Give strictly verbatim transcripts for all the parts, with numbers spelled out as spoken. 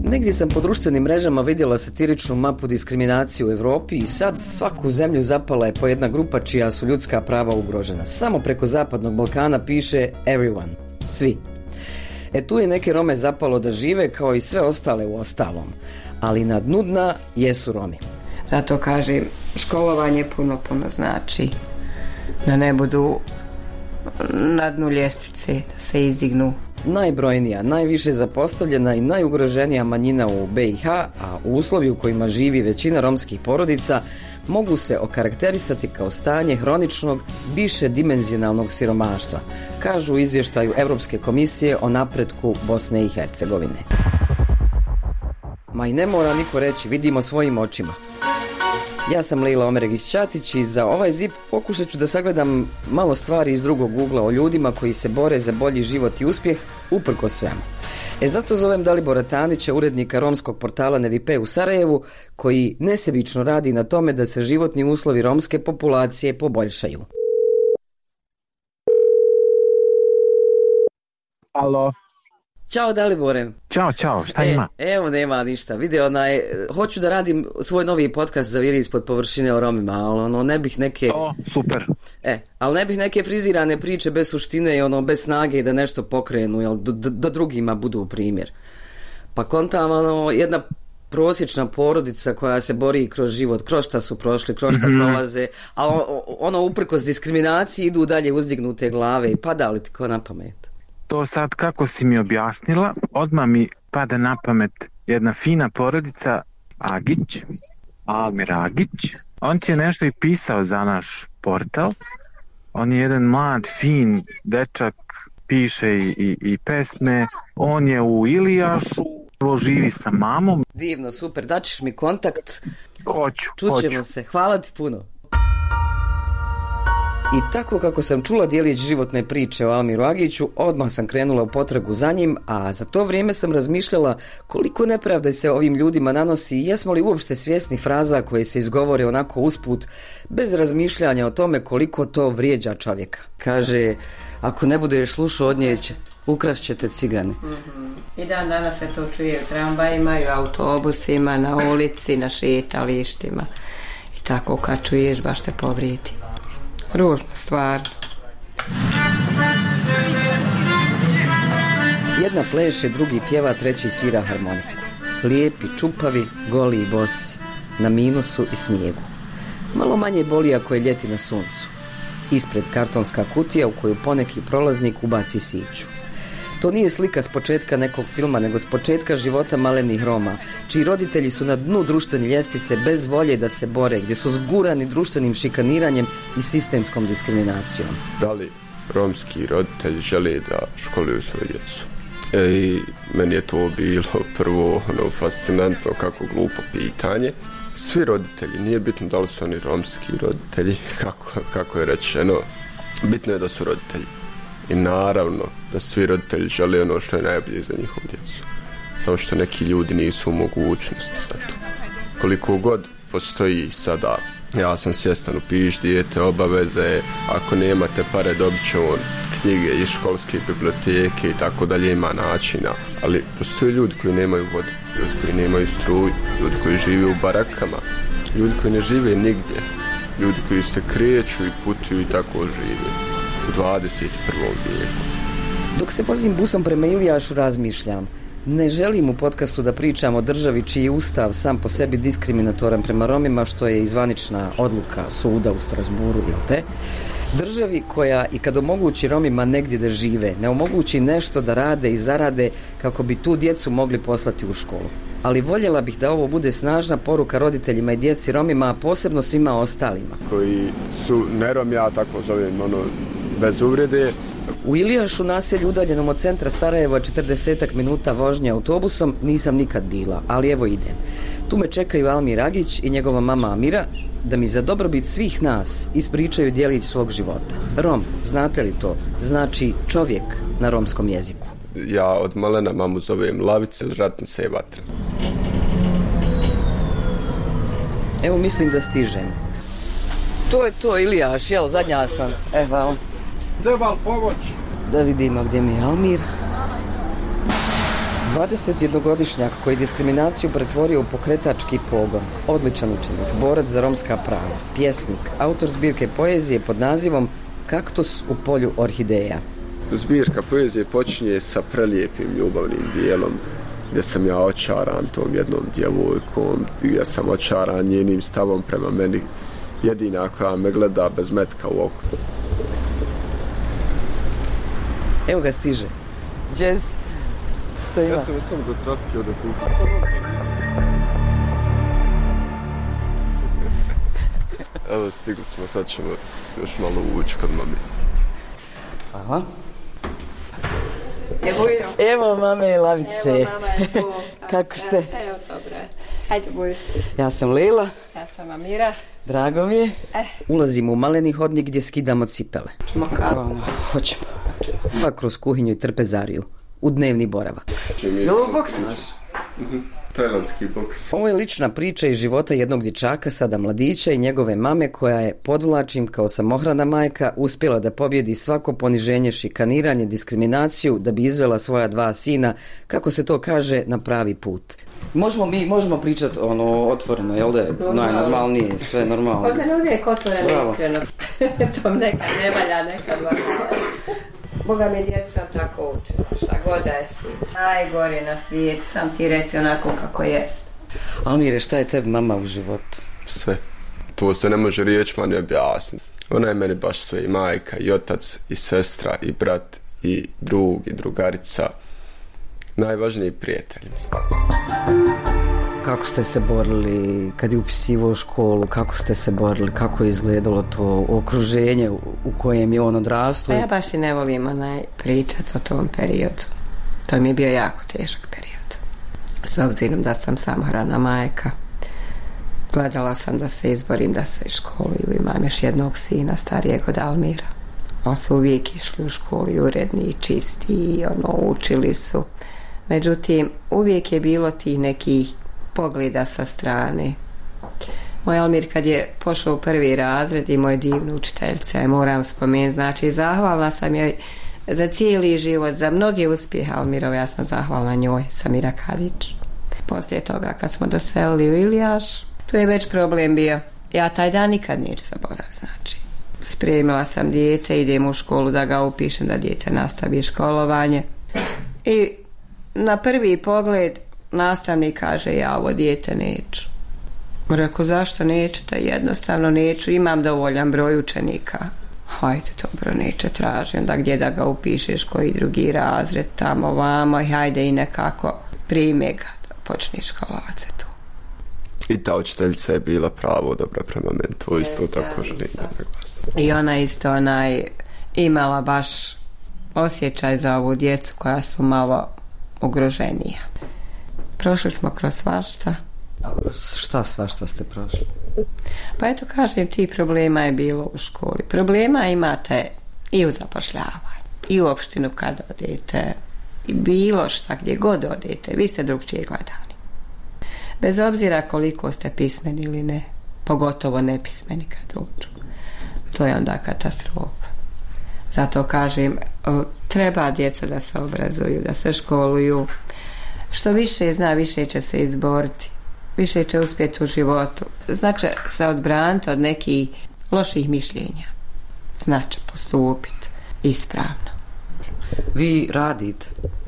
Negdje sam po društvenim mrežama vidjela satiričnu mapu diskriminacije u Europi i sad svaku zemlju zapala je po jedna grupa čija su ljudska prava ugrožena. Samo preko Zapadnog Balkana piše everyone, svi. E tu je neke Rome zapalo da žive kao i sve ostale u ostalom, ali na dnu dna jesu Romi. Zato kažem, školovanje puno, puno znači da ne budu na dnu ljestvice, da se izdignu. Najbrojnija, najviše zapostavljena i najugroženija manjina u B i H, a u uslovi u kojima živi većina romskih porodica, mogu se okarakterisati kao stanje hroničnog, višedimenzionalnog siromaštva, kažu u izvještaju Europske komisije o napretku Bosne i Hercegovine. Ma i ne mora niko reći, vidimo svojim očima. Ja sam Lejla Omeregić-Ćatić i za ovaj zip pokušat ću da sagledam malo stvari iz drugog ugla o ljudima koji se bore za bolji život i uspjeh uprkos svemu. E zato zovem Dalibora Tanića, urednika romskog portala Nevipe u Sarajevu, koji nesebično radi na tome da se životni uslovi romske populacije poboljšaju. Alo. Ćao Dalibore. Ćao, čao, šta e, ima? Evo nema ništa, vidio onaj, hoću da radim svoj novi podcast za Viri ispod površine o Romima, ali ono ne bih neke... O, super. E, ali ne bih neke frizirane priče bez suštine i ono bez snage da nešto pokrenu, jel, da, da drugima budu primjer. Pa kontam, ono, jedna prosječna porodica koja se bori kroz život, kroz šta su prošli, kroz šta mm-hmm. prolaze, a ono uprkos diskriminaciji idu dalje uzdignute glave i pada li ti ko na pamet? To sad kako si mi objasnila, odmah mi pada na pamet jedna fina porodica Agić, Almir Agić. On ti je nešto i pisao za naš portal. On je jedan mlad, fin dečak, piše i, i, i pesme. On je u Ilijašu, živi sa mamom. Divno, super, daćeš mi kontakt. Hoću, Čućemo hoću. se, hvala ti puno. I tako kako sam čula dijelić životne priče o Almiru Agiću, odmah sam krenula u potragu za njim, a za to vrijeme sam razmišljala koliko nepravde se ovim ljudima nanosi i jesmo li uopšte svjesni fraza koje se izgovore onako usput, bez razmišljanja o tome koliko to vrijeđa čovjeka. Kaže, ako ne budeš slušao od nje, ukrašćete cigani. Mm-hmm. I dan danas se to čuje u tramvajima, i u autobusima, na ulici, na šetalištima. I tako kad čuješ, baš te povrijedi. Ružna stvar. Jedna pleše, drugi pjeva, treći svira harmoniku. Lijepi, čupavi, goli i bosi, na minusu i snijegu. Malo manje boli ako je ljeti na suncu. Ispred kartonska kutija u koju poneki prolaznik ubaci siću. To nije slika s početka nekog filma, nego s početka života malenih Roma, čiji roditelji su na dnu društvene ljestvice bez volje da se bore, gdje su zgurani društvenim šikaniranjem i sistemskom diskriminacijom. Da li romski roditelji žele da školuju svoju djecu? E, I meni je to bilo prvo ono, fascinantno, kako glupo pitanje. Svi roditelji, nije bitno da li su oni romski roditelji, kako, kako je rečeno, bitno je da su roditelji. I naravno da svi roditelji žele ono što je najbolje za njihovu djecu. Samo što neki ljudi nisu u mogućnosti za to. Koliko god postoji sada, ja sam svjestan, upiš dijete, obaveze, ako nemate pare dobit će on knjige iz školske biblioteke i tako dalje, ima načina. Ali postoje ljudi koji nemaju vodu, ljudi koji nemaju struju, ljudi koji žive u barakama, ljudi koji ne žive nigdje, ljudi koji se kreću i putuju i tako žive. U dvadeset prvom vijeku. Dok se vozim busom prema Ilijašu, razmišljam. Ne želim u podcastu da pričam o državi čiji je ustav sam po sebi diskriminatoran prema Romima, što je izvanična odluka suda u Strasburu, jel te? Državi koja i kad omogući Romima negdje da žive, ne omogući nešto da rade i zarade kako bi tu djecu mogli poslati u školu. Ali voljela bih da ovo bude snažna poruka roditeljima i djeci Romima, a posebno svima ostalima. Koji su ne Romi, ja tako zovem, ono, bez uvrede. U Ilijašu, naselju udaljenom od centra Sarajeva, četrdesetak minuta vožnje autobusom, nisam nikad bila, ali evo idem. Tu me čekaju Almir Agić i njegova mama Amira, da mi za dobrobit svih nas ispričaju djelić svog života. Rom, znate li to? Znači čovjek na romskom jeziku. Ja od malena mamu zovem Lavica ili Ratnica je vatra. Evo, mislim da stižem. To je to, Ilijaš, jel, zadnja stanca. Evo. Treba li pomoć? Da vidimo gdje mi je Almir. dvadesetjednogodišnjak koji je diskriminaciju pretvorio u pokretački pogon, odličan učenik, borac za romska prava, pjesnik, autor zbirke poezije pod nazivom Kaktus u polju orhideja. Zbirka poezije počinje sa prelijepim ljubavnim dijelom gdje sam ja očaran tom jednom djevojkom, gdje sam očaran njenim stavom prema meni, jedina koja me gleda bez metka u oku. Evo ga stiže. Jazz. Šta ima? Eto me samo do trapke od okupa. Evo stigli smo, sad ćemo još malo ući kod mami. Aha. Evo, Evo mame lavice. Evo mama je tu. Kako ste? Evo, dobro. Hajde, buj. Ja sam Lila. Ja sam Amira. Drago mi je. Eh. Ulazimo u maleni hodnik gdje skidamo cipele. Ćemo kako? Hoćemo. Pa kroz kuhinju i trpezariju. U dnevni boravak. Jel ovo boks naš? Tajlandski boks. Ovo je lična priča iz života jednog dječaka, sada mladića, i njegove mame koja je, podvlačim, kao samohrana majka uspjela da pobjedi svako poniženje, šikaniranje, diskriminaciju, da bi izvela svoja dva sina, kako se to kaže, na pravi put. Možemo mi možemo pričati ono otvoreno, jel da je najnormalnije, sve normalno. Kod mene uvijek otvoreno, iskreno. To nekad ne valja, nekad valja. Boga mi, djeca sam tako učila, šta god da je si. Najgore na svijetu, sam ti reci onako kako jest. Almire, šta je tebi mama u životu? Sve. To se ne može riječima ni objasniti. Ona je meni baš sve, i majka, i otac, i sestra, i brat, i drug, i drugarica. Najvažniji prijatelj mi. Kako ste se borili kad je upisivao školu, kako ste se borili, kako je izgledalo to okruženje u kojem je on odrastao? Pa ja baš ti ne volim onaj pričat o tom periodu. To mi je bio jako težak period. S obzirom da sam samohrana majka, gledala sam da se izborim da se školuju. Imam još jednog sina starijeg od Almira. Oni su uvijek išli u školu i uredni i čisti i ono, učili su. Međutim, uvijek je bilo tih nekih pogleda sa strane. Moj Almir kad je pošao u prvi razred i moje divnu učiteljice, ja moram spomenuti, znači zahvalna sam joj za cijeli život, za mnoge uspjehe Almirove, ja sam zahvalna njoj, Samira Kadić. Poslije toga kad smo doselili u Ilijaš, tu je već problem bio. Ja taj dan nikad neću zaboraviti, znači. Spremila sam dijete, idem u školu da ga upišem, da dijete nastavi školovanje. I na prvi pogled nastavnik kaže, ja ovo dijete neću. Rekao, zašto nećete? Jednostavno neću, imam dovoljan broj učenika. Hajde, dobro, neće, traži onda gdje da ga upišeš, koji drugi razred, tamo, vamo, i hajde i nekako prime ga da počneš školovati se tu. I ta učiteljica je bila pravo dobra prema meni, to isto yes, tako želim da naglasim. I ona isto onaj imala baš osjećaj za ovu djecu koja su malo ugroženija. Prošli smo kroz svašta. A kroz šta svašta ste prošli? Pa eto, kažem ti, problema je bilo u školi. Problema imate i u zapošljavanju, i u opštinu kad odete, i bilo šta, gdje god odete, vi ste drugčije gledani. Bez obzira koliko ste pismeni ili ne, pogotovo nepismeni kad dođu. To je onda katastrofa. Zato kažem, treba djeca da se obrazuju, da se školuju. Što više zna, više će se izboriti, više će uspjeti u životu. Znači se odbraniti od nekih loših mišljenja. Znači postupiti ispravno. Vi radite?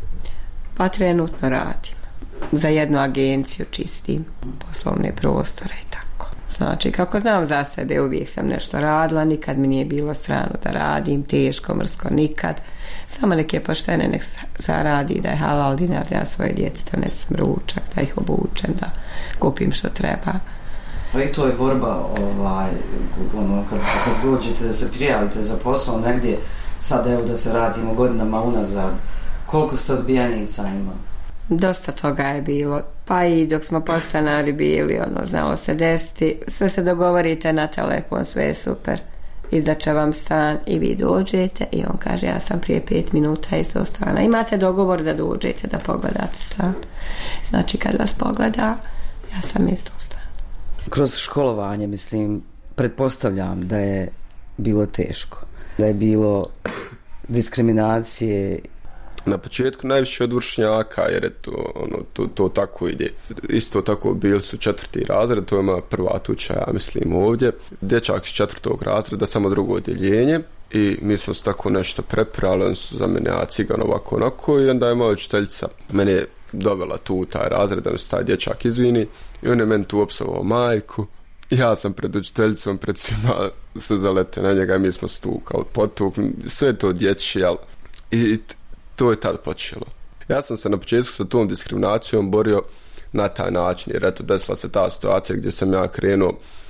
Pa trenutno radim. Za jednu agenciju čistim poslovne prostore i tako. Znači, kako znam za sebe, uvijek sam nešto radila, nikad mi nije bilo strano da radim, teško, mrsko, nikad. Samo neke poštene nek zaradi, da je halal dinar, da ja svoje djeci donesem ručak, da ih obučem, da kupim što treba. Pa i to je borba, ovaj, ono, kad, kad dođete da se prijavite za posao negdje, sad evo da se radimo godinama unazad, koliko ste odbijanica ima? Dosta toga je bilo, pa i dok smo podstanari bili, ono, znalo se desiti, sve se dogovorite na telefon, sve je super, izdaće vam stan i vi dođete i on kaže, ja sam prije pet minuta iz stana. Imate dogovor da dođete da pogledate stan. Znači kad vas pogleda, ja sam iz stana. Kroz školovanje, mislim, pretpostavljam da je bilo teško, da je bilo diskriminacije. Na početku najviše od vršnjaka, jer je to, ono, to, to tako ide. Isto tako bili su četvrti razred, to je moja prva tuča, ja mislim, ovdje. Dječak iz četvrtog razreda, samo drugo odjeljenje. I mi smo se tako nešto prepirali, oni su za mene, ja cigan ovako onako, i onda je moja učiteljica mene dovela tu u taj razred, da mi se taj dječak izvini, i on je meni tu opsovao majku. Ja sam pred učiteljicom, pred svima se zaletio na njega i mi smo stukali, potukli, sve to dječje, jel? I to je tad počelo. Ja sam se na početku sa tom diskriminacijom borio na taj način, jer eto, desila se ta situacija gdje sam ja krenuo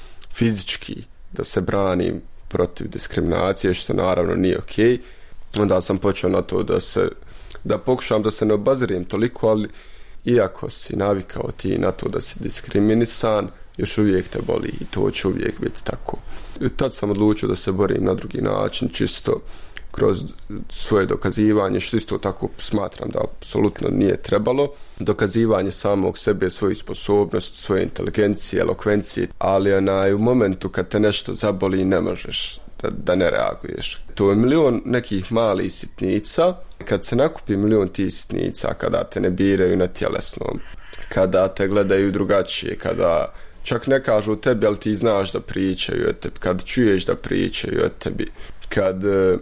fizički da se branim protiv diskriminacije, što naravno nije okej. Onda sam počeo na to da se, da pokušam da se ne obazirijem toliko, ali iako si navikao ti na to da si diskriminisan, još uvijek te boli i to će uvijek biti tako. I tad sam odlučio da se borim na drugi način, čisto kroz svoje dokazivanje, što isto tako smatram da apsolutno nije trebalo. Dokazivanje samog sebe, svoju sposobnost, svoje inteligencije, elokvencije, ali onaj, u momentu kad te nešto zaboli ne možeš da, da ne reaguješ. To je milion nekih malih sitnica. Kad se nakupi milion tih sitnica, kada te ne biraju na tjelesnom, kada te gledaju drugačije, kada čak ne kažu tebi, ali ti znaš da pričaju o tebi, kad čuješ da pričaju o tebi, kad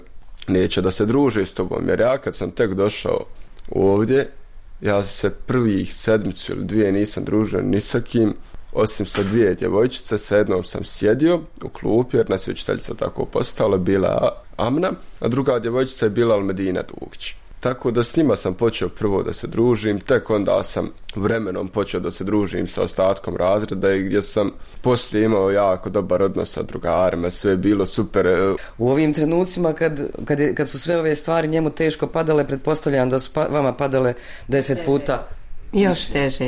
neće da se druže s tobom, jer ja kad sam tek došao ovdje, ja se prvih sedmicu ili dvije nisam družio ni sa kim, osim sa dvije djevojčice, sa jednom sam sjedio u klupi, jer nas je učiteljica tako postala, bila Amna, a druga djevojčica je bila Almedina Dugić. Tako da s njima sam počeo prvo da se družim, tek onda sam vremenom počeo da se družim sa ostatkom razreda i gdje sam poslije imao jako dobar odnos sa drugarima, sve je bilo super. U ovim trenucima kad, kad, je, kad su sve ove stvari njemu teško padale, pretpostavljam da su pa, vama padale deset teže. Puta. Još teže.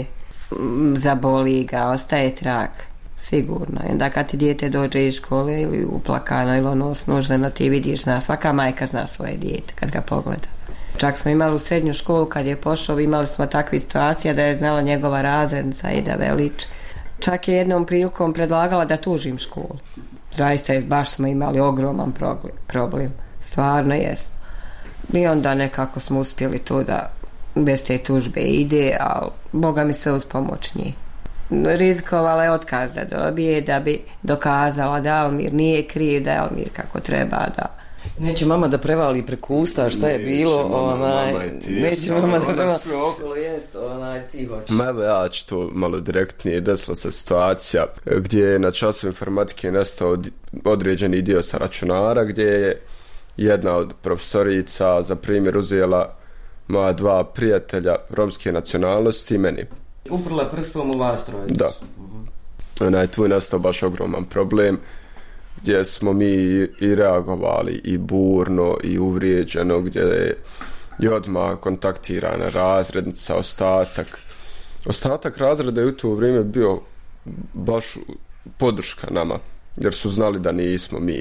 Zaboli ga, ostaje trag. Sigurno. I onda kad ti dijete dođe iz škole ili uplakano ili ono snuženo, ti vidiš, zna, svaka majka zna svoje dijete kad ga pogleda. Čak smo imali u srednju školu kad je pošao, imali smo takve situacije da je znala njegova razrednica Ida Velić. Čak je jednom prilikom predlagala da tužim školu. Zaista je, baš smo imali ogroman problem. Stvarno jesmo. I onda nekako smo uspjeli to da bez te tužbe ide, ali Boga mi sve uz pomoć njih. Rizikovala je otkaz da dobije, da bi dokazala da Almir nije kriv, da je Almir kako treba, da... Neće mama da prevali preko usta šta je bilo, onaj, neće mama da prevali, jest, onaj, ti hoćeš. Ma evo ja ću to malo direktnije, desila se situacija gdje je na času informatike nastao određeni dio sa računara, gdje je jedna od profesorica za primjer uzela moja dva prijatelja romske nacionalnosti i meni. Uprla prstom u vas trojicu. Da. Uh-huh. Onaj, tu je nastao baš ogroman problem, gdje smo mi i reagovali i burno i uvrijeđeno, gdje je i odmah kontaktirana razrednica, ostatak. Ostatak razreda je u to vrijeme bio baš podrška nama, jer su znali da nismo mi.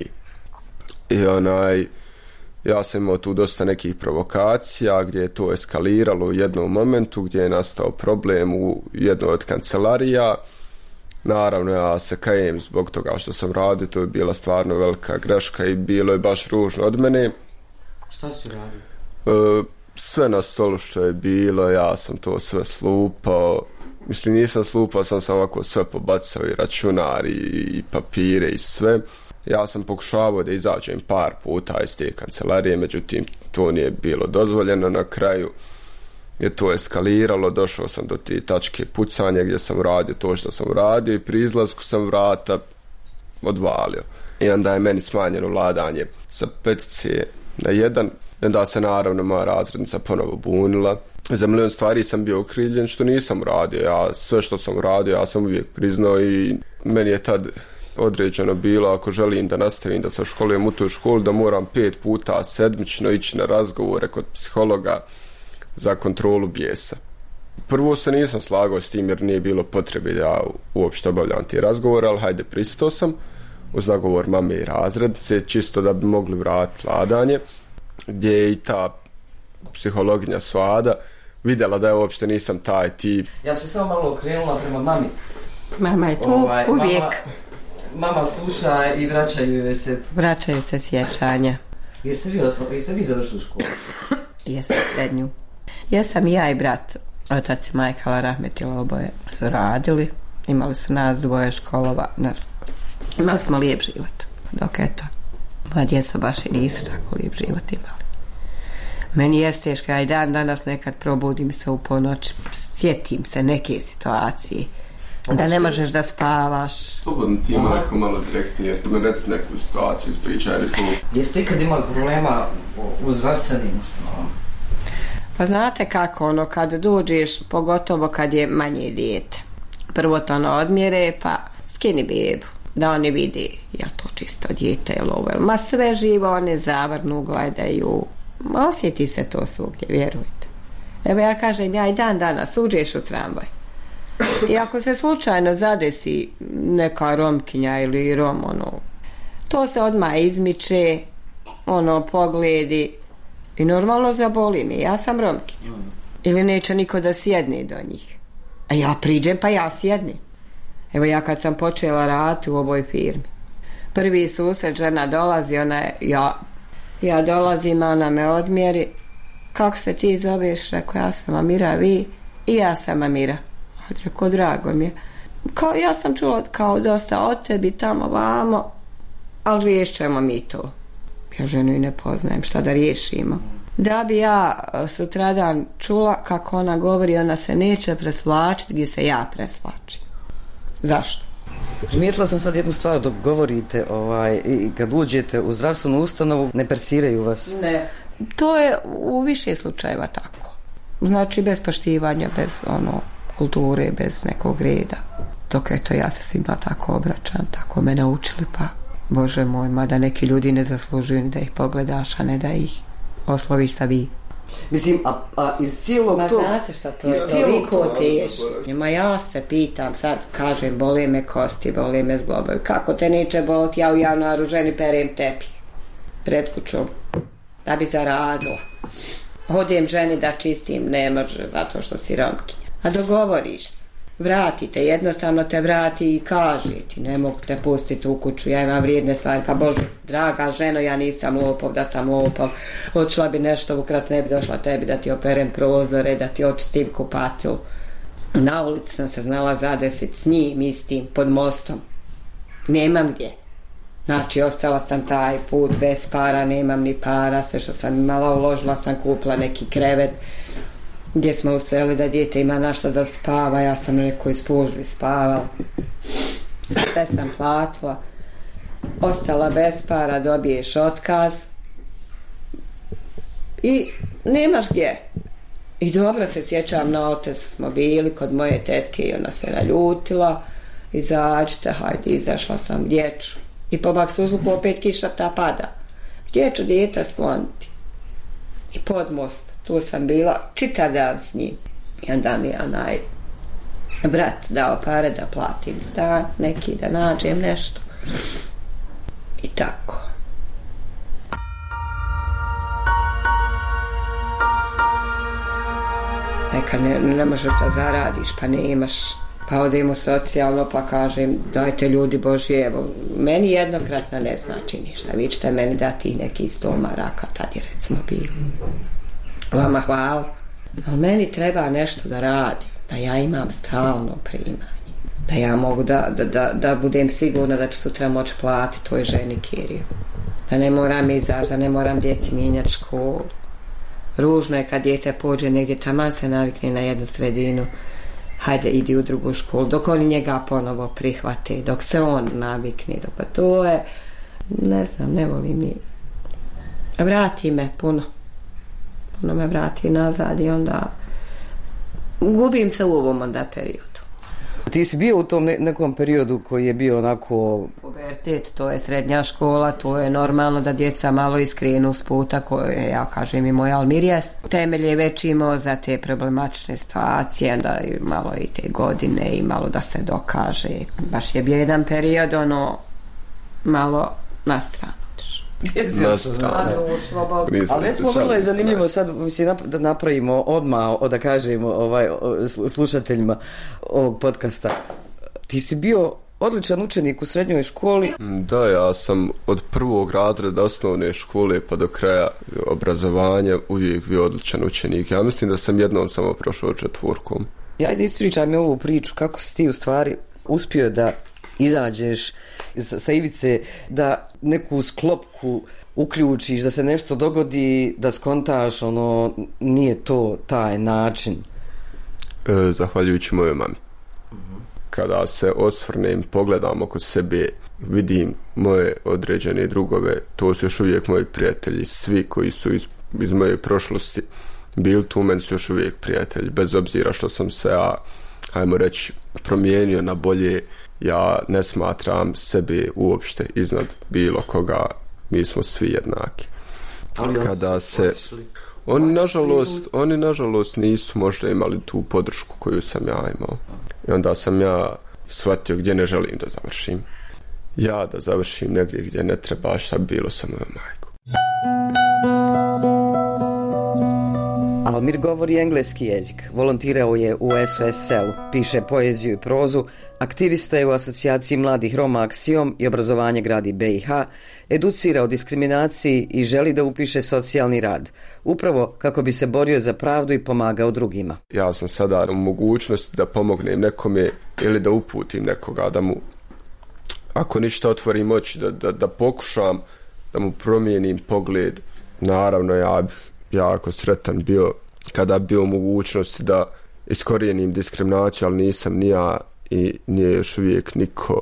I onaj, ja sam imao tu dosta nekih provokacija, gdje je to eskaliralo u jednom momentu, gdje je nastao problem u jednoj od kancelarija. Naravno, ja se kajem zbog toga što sam radio, to je bila stvarno velika greška i bilo je baš ružno od mene. Šta si radio? E, sve na stolu što je bilo, ja sam to sve slupao. Mislim, nisam slupao, sam sam ovako sve pobacao, i računar, i, i papire, i sve. Ja sam pokušavao da izađem par puta iz te kancelarije, međutim, to nije bilo dozvoljeno. Na kraju je to eskaliralo, došao sam do te tačke pucanja gdje sam radio to što sam radio i pri izlasku sam vrata odvalio. I onda je meni smanjeno vladanje sa petice na jedan. I onda se naravno moja razrednica ponovo bunila. Za milion stvari sam bio okrivljen što nisam radio. Ja, sve što sam radio ja sam uvijek priznao i meni je tad određeno bilo, ako želim da nastavim da se školujem u toj školi, da moram pet puta sedmično ići na razgovore kod psihologa za kontrolu bijesa. Prvo se nisam slagao s tim jer nije bilo potrebe da ja uopšte obavljam te razgovore, ali hajde, pristao sam uz nagovor mame i razrednice, čisto da bi mogli vratiti vladanje, gdje je i ta psihologinja Svada vidjela da ja uopšte nisam taj tip. Ja bi se samo malo okrenula prema mami. Mama je tu ovaj, uvijek. Mama, mama sluša i vraćaju joj se... Vraćaju se sjećanja. Jeste vi, jeste vi završili školu? Jesam srednju. Jesam i ja i brat. Otac i majka Allah rahmetila, oboje su radili. Imali su nas dvoje školova. Nas. Imali smo lijep život. Dok eto, moja djeca baš i nisu tako lijep život imali. Meni je teško, ja i dan danas nekad probudim se u ponoć, sjetim se neke situacije. Da ne možeš da spavaš. Slobodno ti ima neko malo direktnije, da me reci neku situaciju, ispričaj li tu. Jeste ikad imali problema u zdravstvenim ustanovama? Pa znate kako, ono, kad dođeš, pogotovo kad je manje dijete. Prvo to ono odmjere, pa skini bebu, da oni vidi je li to čisto dijete ili ovo. Ma sve živo, one zavrnu, gledaju. Ma osjeti se to svugdje, vjerujte. Evo ja kažem, ja i dan danas uđeš u tramvaj. I ako se slučajno zadesi neka Romkinja ili Rom, ono, to se odmah izmiče, ono, pogledi i normalno zaboli me. Ja sam Romkinja. Ili neće niko da sjedne do njih. A ja priđem pa ja sjednem. Evo ja kad sam počela raditi u ovoj firmi, prvi susret, žena dolazi, ona je, ja, ja dolazim, ona me odmjeri. Kako se ti zoveš? Rekao, ja sam Amira, vi? I ja sam Amira. Rekao, drago mi je. Kao, ja sam čula kao dosta od tebi tamo vamo, ali riješćemo mi to. Ja ženu i ne poznajem, šta da riješimo. Da bi ja sutradan čula kako ona govori, ona se neće presvlačiti gdje se ja presvlačim. Zašto? Primijetila sam sad jednu stvar, dok govorite ovaj, i kad uđete u zdravstvenu ustanovu, ne persiraju vas. Ne. To je u više slučajeva tako. Znači bez poštivanja, bez ono kulture, bez nekog reda. Dok eto ja se svima tako obraćam, tako me naučili, pa Bože moj, mada neki ljudi ne zaslužuju ni da ih pogledaš, a ne da ih osloviš sa vi. Mislim, a, a iz cijelog Ma tog... znate šta to je? Toliko teško. Ma ja se pitam, sad kažem, boli me kosti, boli me zglobovi. Kako te neće boliti? Ja u januaru ženi perem tepih pred kućom da bi zaradila. Hodem ženi da čistim, ne može zato što si Romkinja. A dogovoriš se. Vratite, jednostavno te vrati i kaže ti, ne mogu te pustiti u kuću, ja imam vrijedne stvari, pa Bože, draga ženo, ja nisam lopov, da sam lopov, odšla bi nešto ukras, ne bi došla tebi da ti operem prozore, da ti očistim kupatilu. Na ulici sam se znala zadesiti s njim istim, pod mostom. Nemam gdje. Znači, ostala sam taj put bez para, nemam ni para, sve što sam imala uložila sam, kupila neki krevet, gdje smo useli da dijete ima našta da spava, ja sam na nekoj spužbi spavala. Sve sam platila. Ostala bez para, dobiješ otkaz. I nemaš gdje. I dobro se sjećam, na otes smo bili kod moje tetke i ona se naljutila. Izađite, hajde, izašla sam, gdje ću? I po baksuzluku opet kiša ta pada. Gdje ću dijete skloniti? I pod most, tu sam bila čitav dan s njim. I onda mi je onaj brat dao pare da platim stan, neki da nađem nešto. I tako. Nekad ne, ne možeš da zaradiš, pa ne imaš. Pa odemo socijalno, pa kažem, dajte ljudi Božji, evo, meni jednokratno ne znači ništa. Vi ćete meni dati neki sto maraka, tad je recimo bilo. Vama hvala. Ali meni treba nešto da radim, da ja imam stalno primanje. Da ja mogu da, da, da, da budem sigurna da ću sutra moći platiti toj ženi kiriju. Da ne moram izaći, da ne moram djeci mijenjati školu. Ružno je kad dijete pođe negdje, taman se navikne na jednu sredinu. Hajde, idi u drugu školu, dok oni njega ponovo prihvate, dok se on navikne, dok pa to je, ne znam, ne volim ni. Vrati me puno. Puno me vrati nazad i onda gubim se u ovom onda periodu. Ti si bio u tom nekom periodu koji je bio onako... Pubertet, to je srednja škola, to je normalno da djeca malo iskrenu s puta koje, ja kažem i moj Almirjes, temelje već imao za te problematične situacije, da malo i te godine i malo da se dokaže. Baš je bio jedan period, ono, malo na stranu. Na stranu. Ali recimo vrlo je zanimljivo sad mislim, da napravimo odmah, da kažemo ovaj, slušateljima ovog podcasta. Ti si bio odličan učenik u srednjoj školi. Da, ja sam od prvog razreda osnovne škole pa do kraja obrazovanja uvijek bio odličan učenik. Ja mislim da sam jednom samo prošao četvorkom. Ajde, ispričaj mi ovu priču, kako si ti u stvari uspio da izađeš sa ivice, da neku sklopku uključiš, da se nešto dogodi, da skontaš, ono, nije to taj način. E, zahvaljujući mojoj mami. Kada se osvrnem, pogledam oko sebe, vidim moje određene drugove, to su još uvijek moji prijatelji, svi koji su iz, iz moje prošlosti bili tu, meni su još uvijek prijatelji, bez obzira što sam se, ja, hajmo reći, promijenio na bolje. Ja ne smatram sebe uopšte iznad bilo koga, mi smo svi jednaki. Ali kada se oni nažalost, oni nažalost nisu možda imali tu podršku koju sam ja imao. I onda sam ja shvatio gdje ne želim da završim. Ja da završim negdje gdje ne treba, šta bilo sa mojom majkom. Almir govori engleski jezik, volontirao je u S O S selu, piše poeziju i prozu, aktivista je u asocijaciji mladih Roma Aksiom i obrazovanje gradi B i H, educira o diskriminaciji i želi da upiše socijalni rad, upravo kako bi se borio za pravdu i pomagao drugima. Ja sam sada u mogućnosti da pomognem nekome ili da uputim nekoga, da mu, ako ništa, otvorim oči, da, da, da pokušam da mu promijenim pogled. Naravno, ja bih jako sretan bio kada bio u mogućnosti da iskorijenim diskriminaciju, ali nisam ni ja i nije još uvijek niko.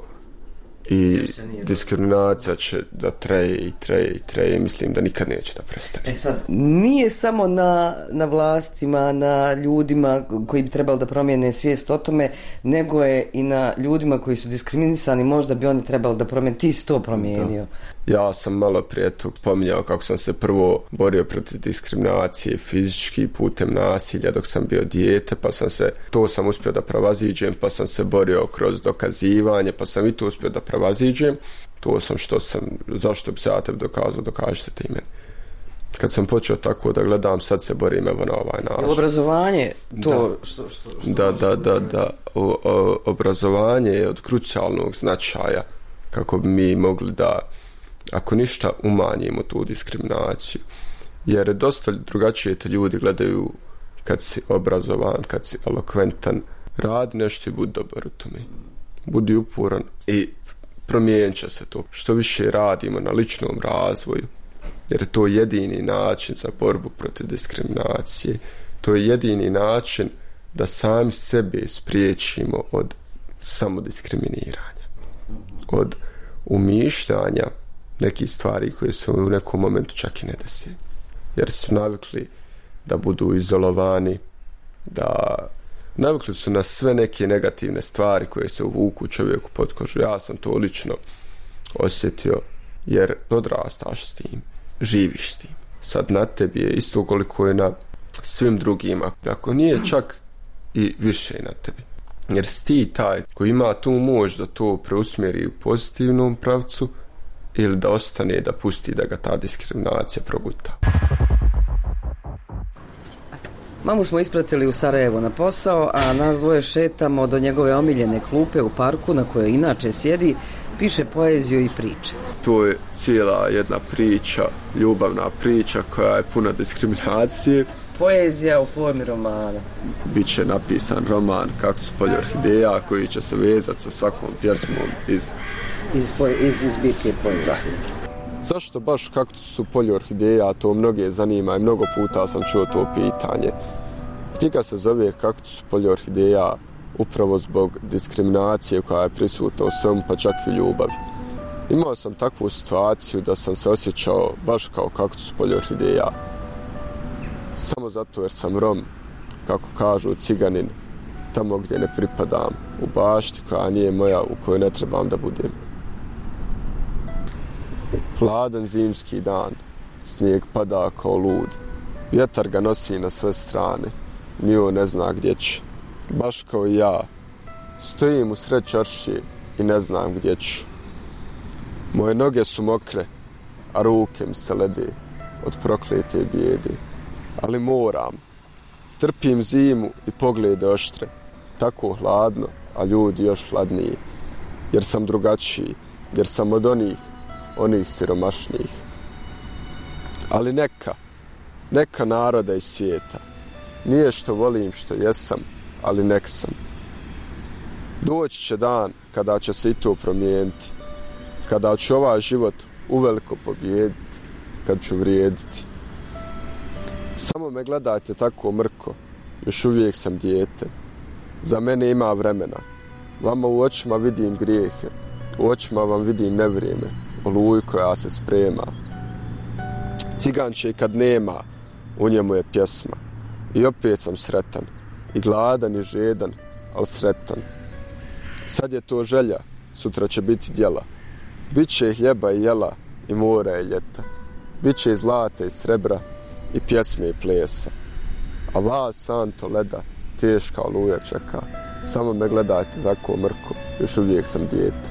I diskriminacija će da treje i treje i treje. Mislim da nikad neće da prestane. E sad, nije samo na, na vlastima, na ljudima koji bi trebali da promijene svijest o tome, nego je i na ljudima koji su diskriminisani, možda bi oni trebali da promijene. Ti si to promijenio. Da. Ja sam malo prije tog pominjao kako sam se prvo borio protiv diskriminacije fizički putem nasilja dok sam bio dijete, pa sam se, to sam uspio da prevaziđem, pa sam se borio kroz dokazivanje, pa sam i to uspio da prevaziđem. To sam što sam, zašto bi se ja tebi dokazao, dokažite ti meni. Kad sam počeo tako da gledam, sad se borim evo na ovaj način. Obrazovanje, to da. što, što, što da, da, da, da. O, o, obrazovanje je od krucijalnog značaja kako bi mi mogli da, ako ništa, umanjimo tu diskriminaciju. Jer dosta drugačije te ljudi gledaju kad si obrazovan, kad si elokventan, radi nešto i budi dobar u tome. Budi uporan i promijenit će se to. Što više radimo na ličnom razvoju, jer je to jedini način za borbu protiv diskriminacije. To je jedini način da sami sebe spriječimo od samodiskriminiranja, od umišljanja nekih stvari koje se u nekom momentu čak i ne desi. Jer su navikli da budu izolovani, da navikli su na sve neke negativne stvari koje se uvuku čovjeku pod kožu. Ja sam to lično osjetio, jer odrastaš s tim, živiš s tim. Sad na tebi je isto koliko je na svim drugima, ako nije čak i više na tebi. Jer si ti taj koji ima tu moć da to preusmjeri u pozitivnom pravcu ili da ostane, da pusti da ga ta diskriminacija proguta. Mamu smo ispratili u Sarajevo na posao, a nas dvoje šetamo do njegove omiljene klupe u parku na kojoj inače sjedi, piše poeziju i priče. To je cijela jedna priča, ljubavna priča koja je puna diskriminacije. Poezija u formi romana. Biće napisan roman Kaktus polje orhideja koji će se vezati sa svakom pjesmom iz iz, iz, iz zbirke poezije. Zašto baš Kaktus polje orhideja, to mnoge zanima i mnogo puta sam čuo to pitanje. Knjiga se zove Kaktus polje orhideja upravo zbog diskriminacije koja je prisutna u svemu, pa čak i u ljubavi. Imao sam takvu situaciju da sam se osjećao baš kao kaktus polje orhideja. Samo zato jer sam Rom, kako kažu ciganin, tamo gdje ne pripadam, u bašti koja nije moja, u kojoj ne trebam da budem. Hladan zimski dan, snijeg pada kao lud, vjetar ga nosi na sve strane, ni on ne zna gdje će. Baš kao i ja, stojim u sred čaršije i ne znam gdje ću. Moje noge su mokre, a ruke mi se lede od proklete bijede. Ali moram, trpim zimu i poglede oštre, tako hladno, a ljudi još hladniji. jer sam drugačiji, jer sam od onih, onih siromašnijih. Ali neka, neka naroda iz svijeta, nije što volim što jesam, ali nek sam. Doći će dan kada će se i to promijeniti, kada ću ovaj život uveliko pobijediti, kad ću vrijediti. Samo me gledajte tako mrko, još uvijek sam dijete. Za mene ima vremena. Vama u očima vidim grijehe, u očima vam vidim nevrijeme, oluju koja se sprema. Ciganče i kad nema, u njemu je pjesma. I opet sam sretan, i gladan i žedan, ali sretan. Sad je to želja, sutra će biti djela. Biće i hljeba i jela, i mora i ljeta. Biće i zlata i srebra, i pjesme i plesa. A vas, santo leda, teška oluja čeka. Samo me gledajte tako mrko, još uvijek sam dijete.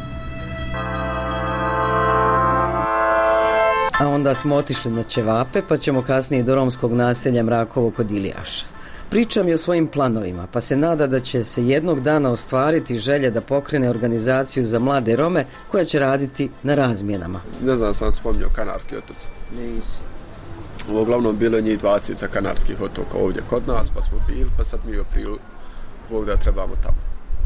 A onda smo otišli na ćevape, pa ćemo kasnije do romskog naselja Mrakovo kod Ilijaša. Pričam i o svojim planovima, pa se nada da će se jednog dana ostvariti želje da pokrene organizaciju za mlade Rome koja će raditi na razmjenama. Ne znam, sam spomnio Kanarski otoci. Nisi. Uglavnom bilo je njih dvadeset sa Kanarskih otoka ovdje kod nas, pa smo bili, pa sad mi u aprilu ovog da trebamo tamo.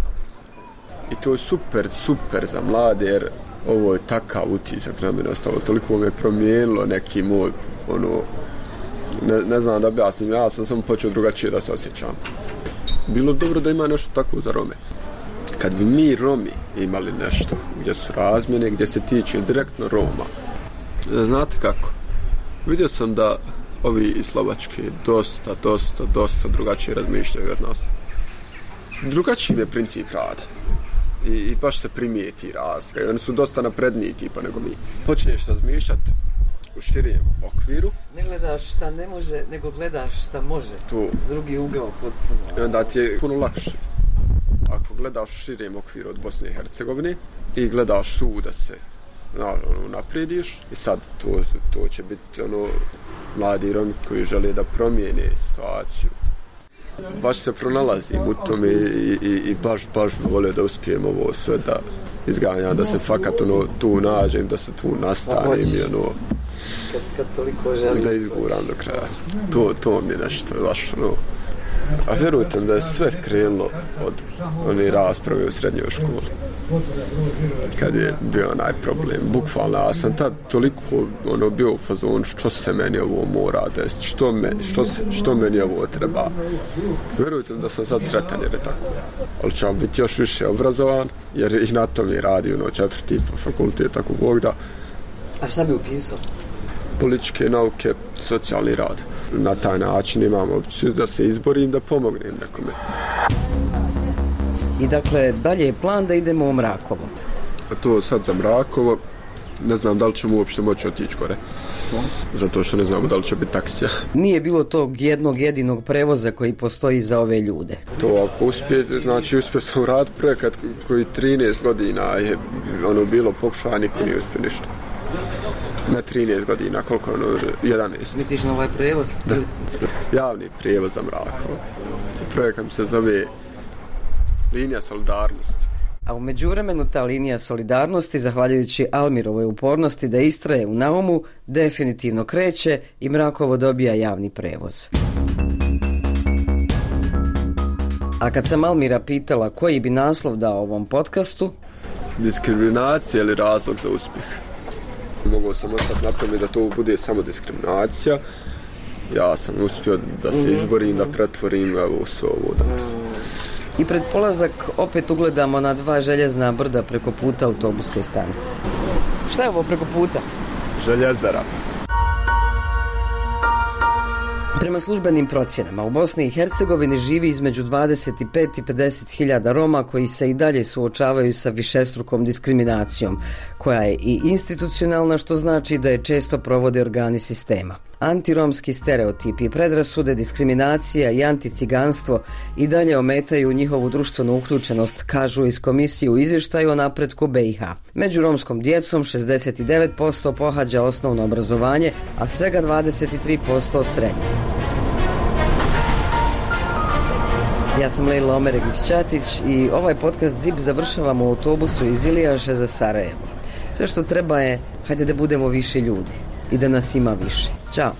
I to je super, super za mlade, jer ovo je takav utisak na mene ostalo, toliko me promijenilo neki moj, ono, ne, ne znam da objasnim, ja sam samo počeo drugačije da se osjećam. Bilo dobro da ima nešto tako za Rome. Kad bi mi Romi imali nešto gdje su razmjene, gdje se tiče direktno Roma, znate kako? Vidio sam da ovi iz Slovačke dosta, dosta, dosta drugačije razmišljaju od nas. Drugačiji je princip rada. I, i baš se primijeti razlika. I oni su dosta napredniji tipa nego mi. Počneš razmišljati u širijem okviru. Ne gledaš šta ne može, nego gledaš šta može. Tu. Drugi ugao potpuno. I onda ti je puno lakše. Ako gledaš u širijem okviru od Bosne i Hercegovine i gledaš tu da se ono, naprediš i sad to, to će biti ono, mladi Romi koji žele da promijene situaciju. Baš se pronalazim u tome i, i, i baš, baš bi volio da uspijem ovo sve da izganjam, da se fakat ono, tu nađem, da se tu nastanem i ono, kad, kad toliko želiš da izguram do kraja. To, to mi je nešto baš ono. A vjerujte da je sve krenulo od one rasprave u srednjoj školi. Kad je bio onaj problem. Bukvalno, ja sam tad toliko ono, bio u fazonu što se meni ovo mora desiti, što, me, što, što meni ovo treba. Vjerujte da sam sad sretan jer je tako. Ali ću biti još više obrazovan jer i na to mi radi ono, četvrti po fakultet, tako Bog da. A šta bi upisao? Političke nauke, socijalni rad. Na taj način imam opciju da se izborim, da pomognem nekome. I dakle, dalje je plan da idemo u Mrakovo. A to sad za Mrakovo, ne znam da li ćemo uopšte moći otići gore. Zato što ne znamo da li će biti taksija. Nije bilo tog jednog jedinog prevoza koji postoji za ove ljude. To ako uspije, znači uspio sam raditi projekat koji trinaest godina je ono bilo pokušao, a niko nije uspio ništa. Na trinaest godina, koliko ono, jedanaest. Misliš na ovaj prevoz? Da, javni prevoz za Mrakovo. Projekat se zove Linija solidarnosti. A u međuvremenu ta linija solidarnosti, zahvaljujući Almirovoj upornosti da istraje u naumu, definitivno kreće i Mrakovo dobija javni prevoz. A kad sam Almira pitala koji bi naslov dao ovom podcastu... Diskriminacija ili razlog za uspjeh? Mogao sam ostati na tome da to bude samo diskriminacija. Ja sam uspio da se izborim, da pretvorim evo sve ovo danas. I pred polazak opet ugledamo na dva željezna brda preko puta autobuske stanice. Šta je ovo preko puta? Željezara. Prema službenim procjenama, u Bosni i Hercegovini živi između dvadeset pet i pedeset hiljada Roma koji se i dalje suočavaju sa višestrukom diskriminacijom, koja je i institucionalna, što znači da je često provode organi sistema. Antiromski stereotipi, predrasude, diskriminacija i anticiganstvo i dalje ometaju njihovu društvenu uključenost, kažu iz komisije u izvještaju o napretku B i H. Među romskom djecom šezdeset devet posto pohađa osnovno obrazovanje, a svega dvadeset tri posto srednje. Ja sam Lejla Omeregić-Ćatić i ovaj podcast Zip završavamo u autobusu iz Ilijaše za Sarajevo. Sve što treba je, hajde da budemo više ljudi i da nas ima više. Ćao.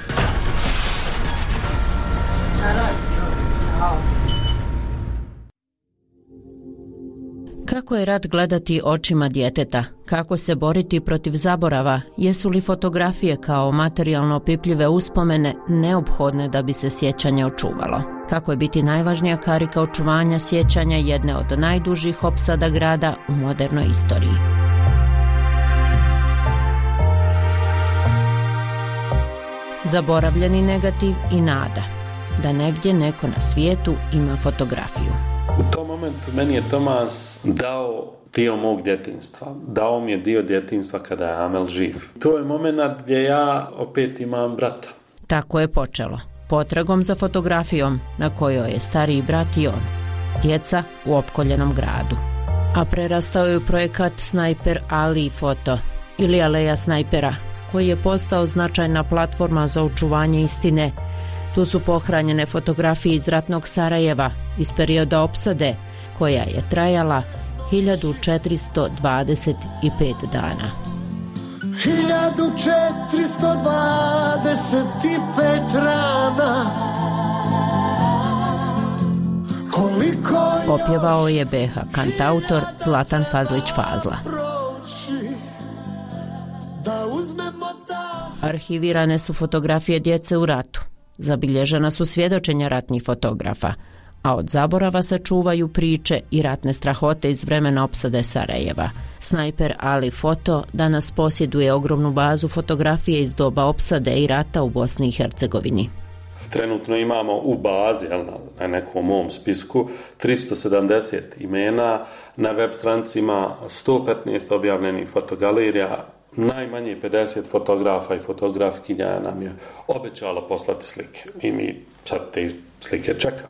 Kako je rat gledati očima djeteta? Kako se boriti protiv zaborava? Jesu li fotografije kao materijalno opipljive uspomene neophodne da bi se sjećanje očuvalo? Kako je biti najvažnija karika očuvanja sjećanja jedne od najdužih opsada grada u modernoj istoriji? Zaboravljeni negativ i nada da negdje neko na svijetu ima fotografiju. U tom momentu meni je Tomas dao dio mog djetinjstva. Dao mi je dio djetinjstva kada je Amel živ. To je moment gdje ja opet imam brata. Tako je počelo. Potragom za fotografijom na kojoj je stariji brat i on. Djeca u opkoljenom gradu. A prerastao je u projekat Snajper Ali Foto ili Aleja snajpera, koji je postao značajna platforma za očuvanje istine. Tu su pohranjene fotografije iz ratnog Sarajeva iz perioda opsade, koja je trajala hiljadu četiristo dvadeset pet dana. hiljadu četiristo dvadeset pet rana. Koliko Opjevao je B H kantautor Zlatan Fazlić Fazla. Da uzmemo da... Arhivirane su fotografije djece u ratu. Zabilježena su svjedočenja ratnih fotografa, a od zaborava se čuvaju priče i ratne strahote iz vremena opsade Sarajeva. Snajper Ali Foto danas posjeduje ogromnu bazu fotografije iz doba opsade i rata u Bosni i Hercegovini. Trenutno imamo u bazi, jel, na nekom mom spisku, tristo sedamdeset imena, na web stranici ima sto petnaest objavljenih fotogalerija, najmanje pedeset fotografa i fotografkinja nam je obećalo poslati slike i mi sad te slike čekamo.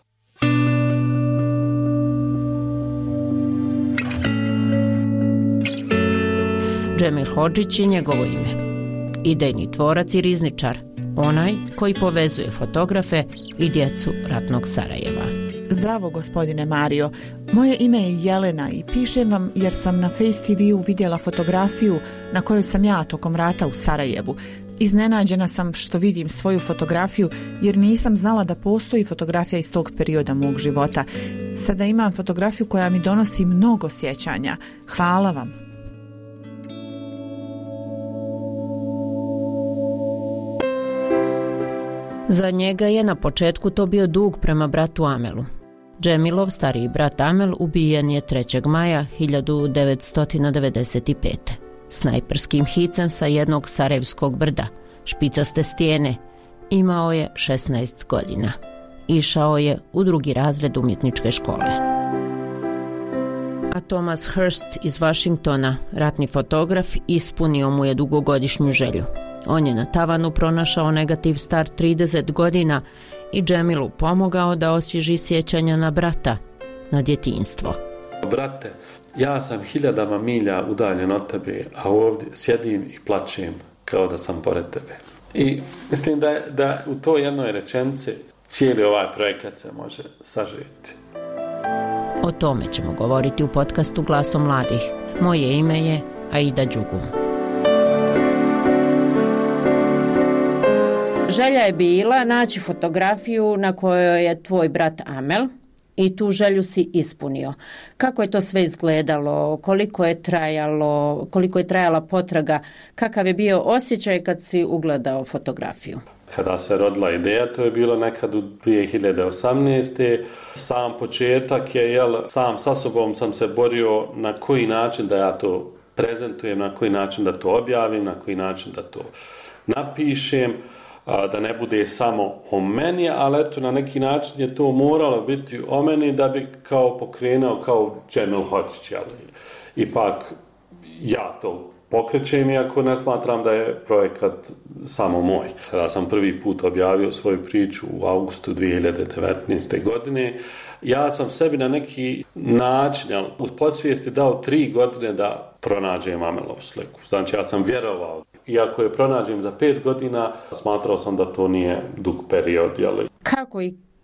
Džemil Hodžić je njegovo ime. Idejni tvorac i rizničar, onaj koji povezuje fotografe i djecu ratnog Sarajeva. Zdravo, gospodine Mario. Moje ime je Jelena i pišem vam jer sam na Face T V-u vidjela fotografiju na kojoj sam ja tokom rata u Sarajevu. Iznenađena sam što vidim svoju fotografiju jer nisam znala da postoji fotografija iz tog perioda mog života. Sada imam fotografiju koja mi donosi mnogo sjećanja. Hvala vam. Za njega je na početku to bio dug prema bratu Amelu. Džemilov stariji brat Amel ubijen je trećeg maja hiljadu devetsto devedeset pete. Snajperskim hicem sa jednog sarajevskog brda, špicaste stijene. Imao je šesnaest godina. Išao je u drugi razred umjetničke škole. A Thomas Hurst iz Washingtona, ratni fotograf, ispunio mu je dugogodišnju želju. On je na tavanu pronašao negativ star trideset godina i Džemilu pomogao da osvježi sjećanja na brata, na djetinjstvo. Brate, ja sam hiljadama milja udaljen od tebe, a ovdje sjedim i plačem kao da sam pored tebe. I mislim da, da u toj jednoj rečenici cijeli ovaj projekat se može sažeti. O tome ćemo govoriti u podcastu Glasom mladih. Moje ime je Aida Đugum. Želja je bila naći fotografiju na kojoj je tvoj brat Amel i tu želju si ispunio. Kako je to sve izgledalo, koliko je trajalo, koliko je trajala potraga, kakav je bio osjećaj kad si ugledao fotografiju? Kada se rodila ideja, to je bilo nekad u dvije hiljade osamnaeste. Sam početak je, jel, sam sa sobom sam se borio na koji način da ja to prezentujem, na koji način da to objavim, na koji način da to napišem, da ne bude samo o meni, ali eto na neki način je to moralo biti o meni da bi kao pokrenuo kao Džemil Hodžić, jel? Ipak ja to pokrećem, iako ne smatram da je projekat samo moj. Kada sam prvi put objavio svoju priču u augustu dvije hiljade devetnaeste. godine, ja sam sebi na neki način, jel, u podsvijesti dao tri godine da pronađem Amelovu sliku. Znači ja sam vjerovao. Iako je pronađem za pet godina, smatrao sam da to nije dug period. Jel? Kako i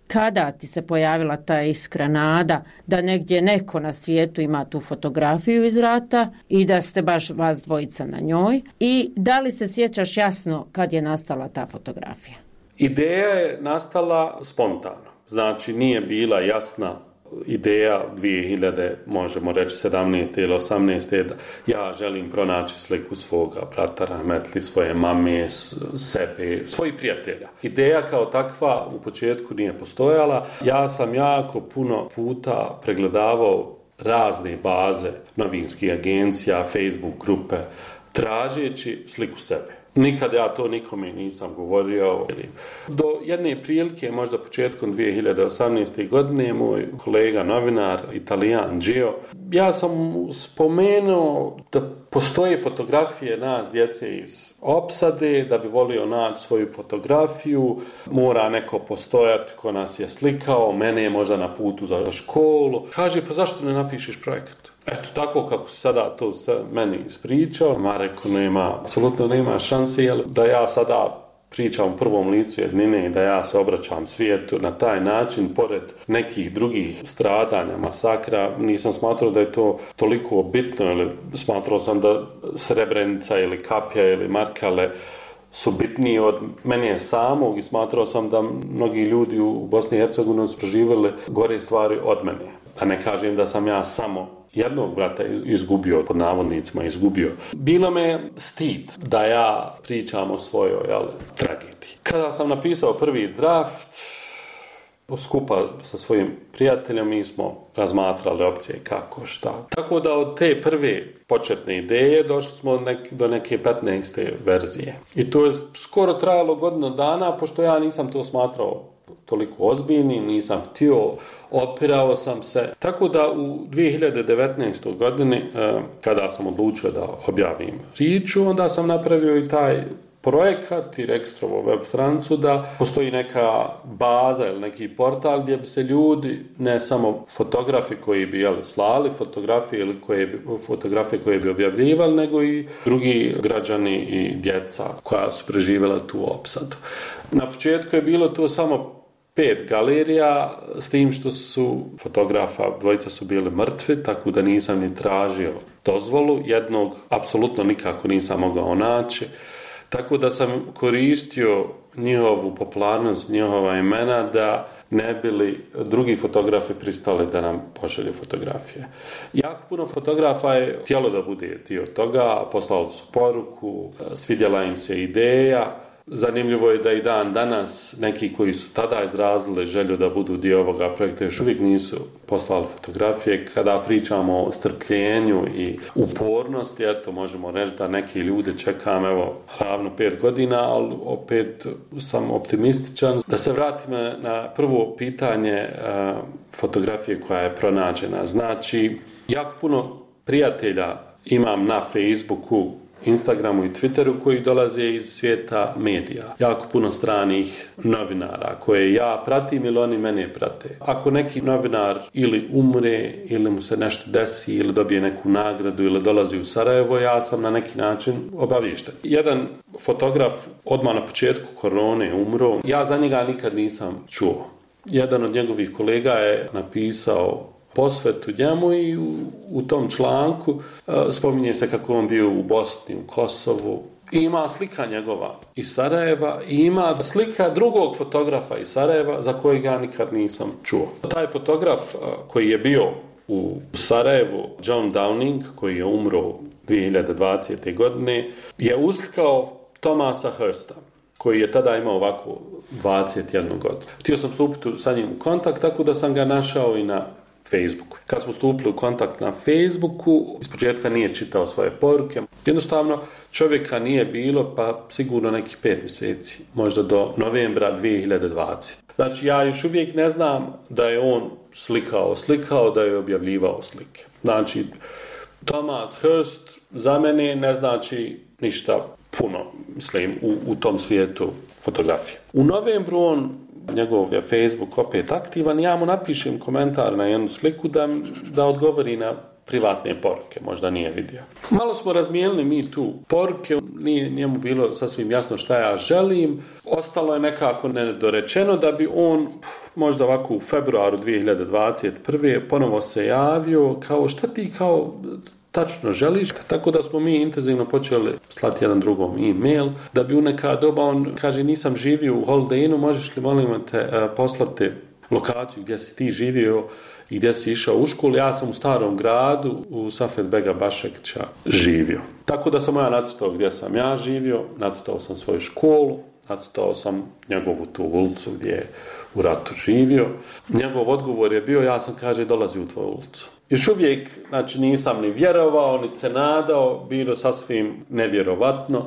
Kada ti se pojavila ta iskra nada da negdje neko na svijetu ima tu fotografiju iz rata i da ste baš vas dvojica na njoj? I da li se sjećaš jasno kad je nastala ta fotografija? Ideja je nastala spontano. Znači nije bila jasna ideja dvije hiljade, možemo reći sedamnaeste ili osamnaeste da ja želim pronaći sliku svoga brata rahmetli, svoje mame, sebe, svojih prijatelja. Ideja kao takva u početku nije postojala. Ja sam jako puno puta pregledavao razne baze novinskih agencija, Facebook grupe, tražeći sliku sebe. Nikad ja to nikome nisam govorio. Do jedne prilike, možda početkom dvije hiljade osamnaeste. godine, moj kolega novinar, Italijan Gio, ja sam spomenuo da postoje fotografije nas, djece iz opsade, da bi volio naći svoju fotografiju, mora neko postojati ko nas je slikao, mene je možda na putu za školu. Kaže, pa zašto ne napišeš projekat? Eto, tako kako se sada to meni ispričao, ma rekao, nema, apsolutno nema šanse, jer da ja sada pričam u prvom licu jednine i da ja se obraćam svijetu na taj način, pored nekih drugih stradanja, masakra, nisam smatrao da je to toliko bitno, ili smatrao sam da Srebrenica ili Kapja ili Markale su bitniji od mene samog i smatrao sam da mnogi ljudi u Bosni i Hercegovini su proživjeli gore stvari od mene. Da ne kažem da sam ja samo jednog brata izgubio, pod navodnicima izgubio. Bilo me stid da ja pričam o svojoj jel, tragediji. Kada sam napisao prvi draft, skupa sa svojim prijateljem, mi smo razmatrali opcije kako, šta. Tako da od te prve početne ideje došli smo nek, do neke petnaeste verzije. I to je skoro trajalo godinu dana, pošto ja nisam to smatrao toliko ozbiljnim, nisam htio, opirao sam se. Tako da u dvije hiljade devetnaestoj. godini, kada sam odlučio da objavim priču, onda sam napravio i taj projekat i registrovo web stranicu da postoji neka baza ili neki portal gdje bi se ljudi, ne samo fotografi koji bi jeli, slali fotografije ili koje bi, fotografije koje bi objavljivali, nego i drugi građani i djeca koja su preživjela tu opsadu. Na početku je bilo to samo pet galerija, s tim što su fotografa, dvojica su bili mrtvi, tako da nisam ni tražio dozvolu, jednog apsolutno nikako nisam mogao naći. Tako da sam koristio njihovu popularnost, njihova imena da ne bili drugi fotografi pristali da nam pošalju fotografije. Jako puno fotografa je htjelo da bude dio toga, poslali su poruku, svidjela im se ideja. Zanimljivo je da i dan danas neki koji su tada izrazili želju da budu dio ovoga projekta još uvijek nisu poslali fotografije. Kada pričamo o strpljenju i upornosti, eto možemo reći da neki ljude čekam evo ravno pet godina, ali opet sam optimističan. Da se vratim na prvo pitanje fotografije koja je pronađena. Znači, jako puno prijatelja imam na Facebooku, Instagramu i Twitteru koji dolaze iz svijeta medija. Jako puno stranih novinara koje ja pratim ili oni mene prate. Ako neki novinar ili umre ili mu se nešto desi ili dobije neku nagradu ili dolazi u Sarajevo, ja sam na neki način obaviješten. Jedan fotograf odmah na početku korone umro. Ja za njega nikad nisam čuo. Jedan od njegovih kolega je napisao posvetu njemu i u, u tom članku uh, spominje se kako on bio u Bosni, u Kosovu. I ima slika njegova iz Sarajeva i ima slika drugog fotografa iz Sarajeva za kojeg ja nikad nisam čuo. Taj fotograf uh, koji je bio u Sarajevu, John Downing, koji je umro dvije hiljade dvadesete. godine, je uslikao Thomasa Hursta, koji je tada imao ovako dvadeset jednu godinu. Htio sam stupiti sa njim u kontakt, tako da sam ga našao i na Facebooku. Kad smo stupili u kontakt na Facebooku, ispočetka nije čitao svoje poruke. Jednostavno, čovjeka nije bilo, pa sigurno nekih pet mjeseci, možda do novembra dvije hiljade dvadesete. Znači, ja još uvijek ne znam da je on slikao, slikao, da je objavljivao slike. Znači, Thomas Hurst za mene ne znači ništa puno, mislim, u, u tom svijetu fotografije. U novembru on, njegov je Facebook opet aktivan, ja mu napišem komentar na jednu sliku da, da odgovori na privatne poruke, možda nije vidio. Malo smo razmijenili mi tu poruke, nije njemu bilo sasvim jasno šta ja želim. Ostalo je nekako nedorečeno da bi on možda ovako u februaru dvije hiljade dvadeset prve ponovo se javio kao šta ti kao tačno želiš, tako da smo mi intenzivno počeli slati jedan drugom e-mail, da bi u neka doba on kaže nisam živio u Holiday Innu, možeš li molim te uh, poslati lokaciju gdje si ti živio i gdje si išao u školu. Ja sam u Starom gradu u Safet Bega Bašekića živio. Tako da sam ja nacrtao gdje sam ja živio, nacrtao sam svoju školu, nacrtao sam njegovu tu ulicu gdje je u ratu živio. Njegov odgovor je bio, ja sam kaže dolazi u tvoju ulicu. Još uvijek, znači nisam ni vjerovao, ni se nadao, bilo sasvim nevjerovatno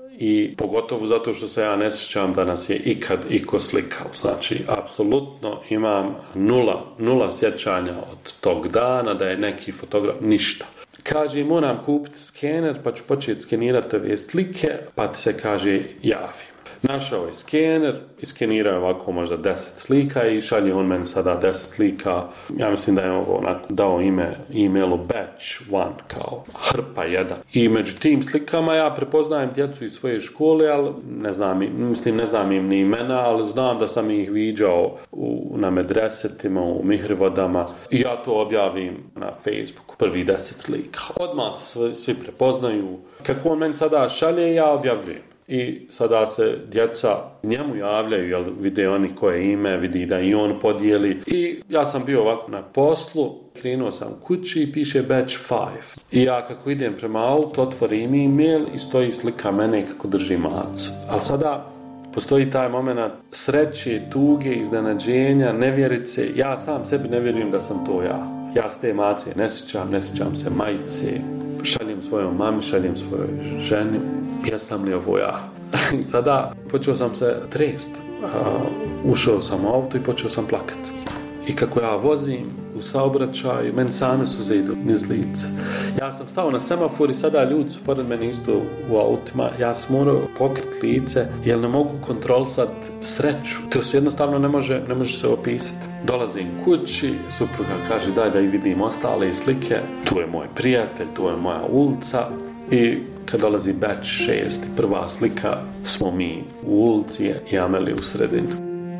i pogotovo zato što se ja ne sjećam da nas je ikad iko slikao. Znači, apsolutno imam nula, nula sjećanja od tog dana da je neki fotograf, ništa. Kaže, moram kupiti skener pa ću početi skenirati ove slike, pa ti se kaže javim. Našao je skener, iskenirao je ovako možda deset slika i šalje on meni sada deset slika. Ja mislim da je ovo onako dao ime e-mailu batch one, kao hrpa jedan. I među tim slikama ja prepoznajem djecu iz svoje škole, ali ne znam, mislim ne znam im ni imena, ali znam da sam ih viđao u, na medresetima, u mihrivodama i ja to objavim na Facebooku, prvi deset slika. Odmah se svi, svi prepoznaju. Kako on meni sada šalje, ja objavljujem. I sada se djeca njemu javljaju, jer vide oni koje ime, vidi da i on podijeli. I ja sam bio ovako na poslu, krenuo sam kući i piše batch five. I ja kako idem prema autu, otvorim e-mail i stoji slika mene kako drži macu. Ali sada postoji taj moment sreće, tuge, iznenađenja, nevjerice. Ja sam sebi ne vjerujem da sam to ja. Ja s te mace ne sjećam, ne sjećam se majice. Šaljem svojom mami, šaljem svojoj ženi. Jesam li ovo ja? Sada počeo sam se trest. Uh, ušao sam u auto i počeo sam plakat. I kako ja vozim u saobraćaju, meni same suze idu niz lice. Ja sam stao na semafor i sada ljudi su pored mene isto u autima. Ja sam morao pokriti lice jer ne mogu kontrolisati sreću. To se jednostavno ne može, ne može se opisati. Dolazim kući, supruga kaže daj da i vidim ostale slike. Tu je moj prijatelj, tu je moja ulica. I kad dolazi batch šest, prva slika, smo mi u ulici i Ameli u sredinu.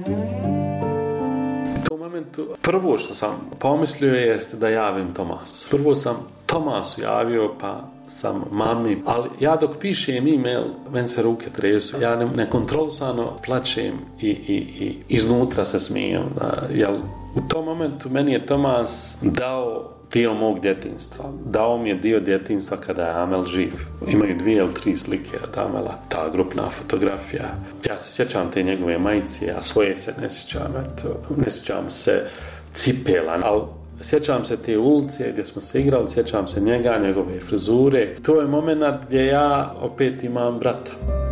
U tom momentu, prvo što sam pomislio jeste da javim Tomasu. Prvo sam Tomasu javio, pa sam mami, ali ja dok pišem e-mail, meni se ruke tresu, ja ne, nekontrolisano plačem i, i, i iznutra se smijem. Jel, u tom momentu meni je Tomas dao dio mog djetinjstva. Dao mi je dio djetinjstva kada je Amel živ. Imaju dvije ili tri slike od Amela, ta grupna fotografija. Ja se sjećam te njegove majice, a svoje se ne sjećam, eto, ne sjećam se cipela, ali sjećam se te ulice gdje smo se igrali, sjećam se njega, njegove frizure. To je moment gdje ja opet imam brata.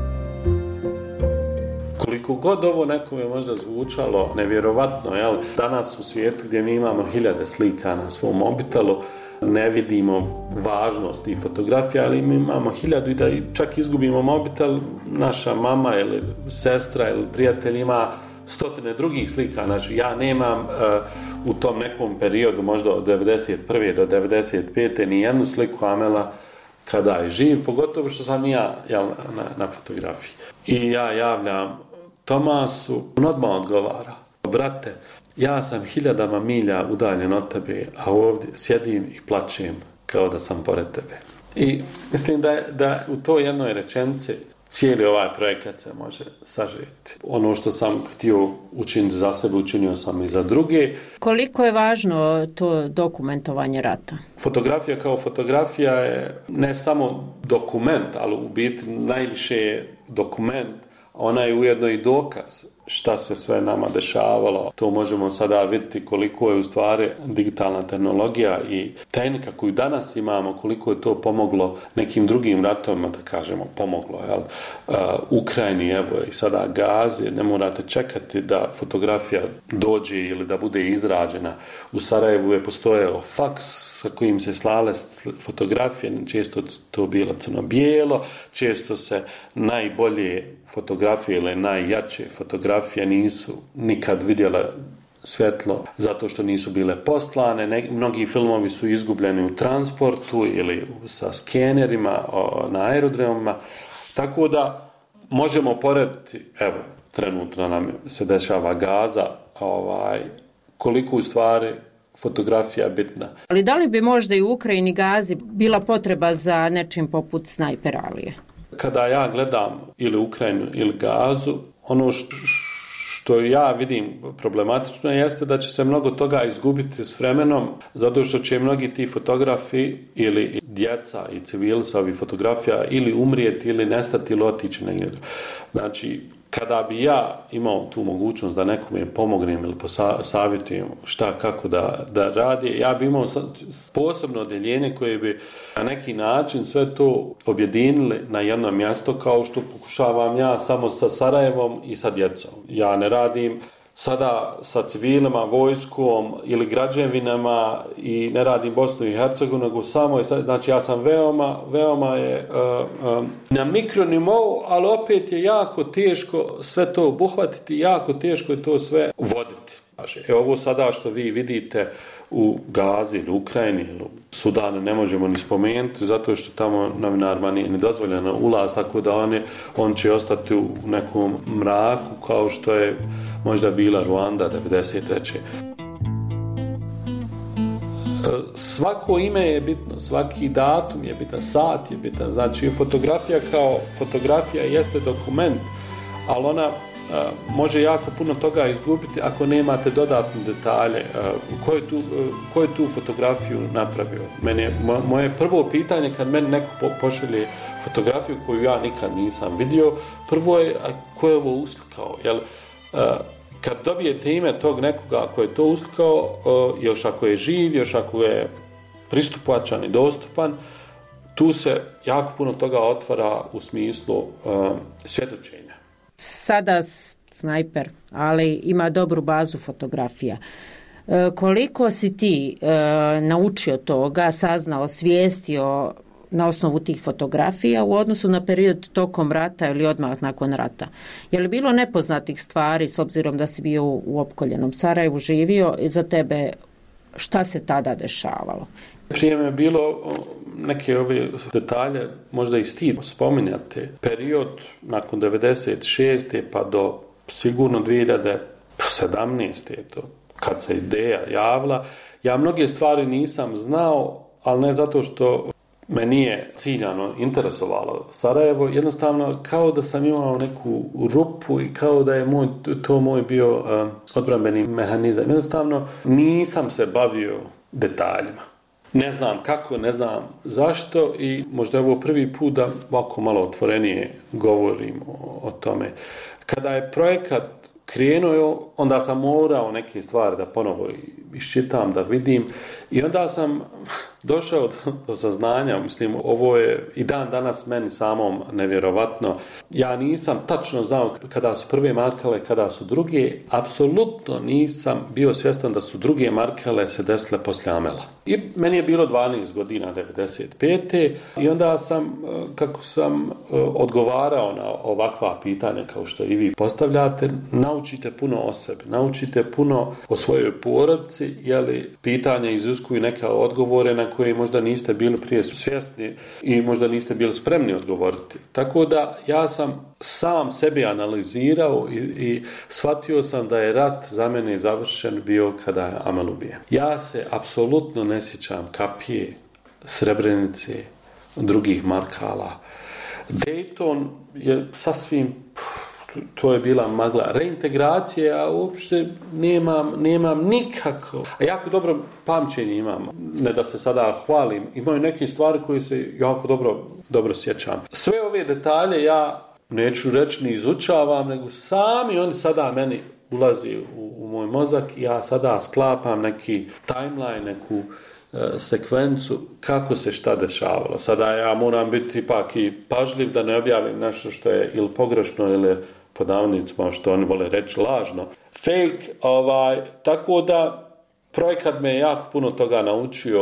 Koliko god ovo nekome možda zvučalo nevjerovatno, jel? Danas u svijetu gdje mi imamo hiljade slika na svom mobitelu, ne vidimo važnost i fotografija, ali mi imamo hiljadu i da čak izgubimo mobitel, naša mama ili sestra ili prijatelj ima stotine drugih slika. Znači ja nemam uh, u tom nekom periodu, možda od devedeset prve do devedeset pete ni jednu sliku Amela kada je živ, pogotovo što sam ja jel, na, na fotografiji. I ja javljam Tomasu, on odmah odgovara, brate, ja sam hiljadama milja udaljen od tebe, a ovdje sjedim i plačem kao da sam pored tebe. I mislim da, da u toj jednoj rečenici cijeli ovaj projekat se može sažeti. Ono što sam htio učiniti za sebe, učinio sam i za druge. Koliko je važno to dokumentovanje rata? Fotografija kao fotografija je ne samo dokument, ali u biti najviše je dokument, ona je ujedno i dokaz šta se sve nama dešavalo. To možemo sada vidjeti koliko je u stvari digitalna tehnologija i tehnika koju danas imamo, koliko je to pomoglo nekim drugim ratovima, da kažemo, pomoglo. Jel? Uh, Ukrajini, evo i sada Gazi, ne morate čekati da fotografija dođe ili da bude izrađena. U Sarajevu je postojao faks sa kojim se slale fotografije, često to bilo crno-bijelo, često se najbolje fotografije ili najjače fotografije nisu nikad vidjela svjetlo zato što nisu bile poslane. Ne, mnogi filmovi su izgubljeni u transportu ili sa skenerima o, na aerodromima. Tako da možemo porediti, evo, trenutno nam se dešava Gaza, ovaj, koliko u stvari fotografija bitna. Ali da li bi možda i u Ukrajini Gazi bila potreba za nečim poput Snajper Alije? Kada ja gledam ili Ukrajinu ili Gazu, ono što, što ja vidim problematično jeste da će se mnogo toga izgubiti s vremenom, zato što će mnogi ti fotografi ili djeca i civili sa ovih fotografija ili umrijeti ili nestati ili otići negdje. Znači, kada bi ja imao tu mogućnost da nekome pomognem ili posavjetujem šta, kako da, da radi, ja bi imao posebno odjeljenje koje bi na neki način sve to objedinili na jedno mjesto, kao što pokušavam ja samo sa Sarajevom i sa djecom. Ja ne radim sada sa civilima, vojskom ili građevinama i ne radim Bosnu i Hercegovinu, nego samo, znači ja sam veoma, veoma je uh, um, na mikronivou, ali opet je jako teško sve to obuhvatiti, jako teško je to sve voditi. E ovo sada što vi vidite u Gazi ili Ukrajini ili Sudanu ne možemo ni spomenuti, zato što tamo novinarima nije dozvoljeno ulaz, tako da oni, on će ostati u nekom mraku kao što je možda bila Ruanda devedeset treće Svako ime je bitno, svaki datum je bitan, sat je bitan, znači fotografija kao fotografija jeste dokument, ali ona Uh, može jako puno toga izgubiti ako nemate dodatne detalje. Uh, ko je tu, uh, ko je tu fotografiju napravio? Meni je, mo, moje prvo pitanje kad meni neko po, pošalje fotografiju koju ja nikad nisam vidio, prvo je a, ko je ovo uslikao? Jel, uh, kad dobijete ime tog nekoga ko je to uslikao, uh, još ako je živ, još ako je pristupačan i dostupan, tu se jako puno toga otvara u smislu uh, svjedočenja. Sada Snajper, ali ima dobru bazu fotografija. E, koliko si ti e, naučio toga, saznao, svijestio na osnovu tih fotografija u odnosu na period tokom rata ili odmah nakon rata? Je li bilo nepoznatih stvari, s obzirom da si bio u opkoljenom Sarajevu, živio, i za tebe šta se tada dešavalo? Prije me je bilo neke ove detalje, možda i stid spominjati. Period nakon devedeset šeste pa do sigurno dvije hiljade sedamnaeste to, kad se ideja javila, ja mnoge stvari nisam znao, ali ne zato što me nije ciljano interesovalo Sarajevo, jednostavno kao da sam imao neku rupu i kao da je moj, to moj bio uh, odbrambeni mehanizam. Jednostavno nisam se bavio detaljima. Ne znam kako, ne znam zašto i možda je ovo prvi put da ovako malo otvorenije govorim o, o tome. Kada je projekat krenuo, onda sam morao neke stvari da ponovo iščitam, da vidim i onda sam došao do, do saznanja, mislim, ovo je i dan danas meni samom nevjerovatno. Ja nisam tačno znao kada su prve markale, kada su druge, apsolutno nisam bio svjestan da su druge markale se desile poslije Amela. I meni je bilo dvanaest godina, devedeset pete i onda sam, kako sam odgovarao na ovakva pitanja kao što i vi postavljate, naučite puno o sebi, naučite puno o svojoj porodici, jeli pitanja iziskuju neke odgovore na koje možda niste bili prije svjesni i možda niste bili spremni odgovoriti. Tako da ja sam sam sebi analizirao i, i shvatio sam da je rat za mene završen bio kada je Amel ubijen. Ja se apsolutno ne sjećam Kapije, Srebrenice, drugih markala. Dayton je sasvim, to je bila magla. Reintegracije, ja uopšte nemam, nemam nikako. A jako dobro pamćenje imam. Ne da se sada hvalim. Imaju neke stvari koje se jako dobro, dobro sjećam. Sve ove detalje ja neću reći ni izučavam, nego sami oni sada meni ulazi u, u moj mozak i ja sada sklapam neki timeline, neku uh, sekvencu kako se šta dešavalo. Sada ja moram biti ipak i pažljiv da ne objavim nešto što je ili pogrešno ili pod navodnicima što oni vole reći lažno. Fake, ovaj, tako da projekat me je jako puno toga naučio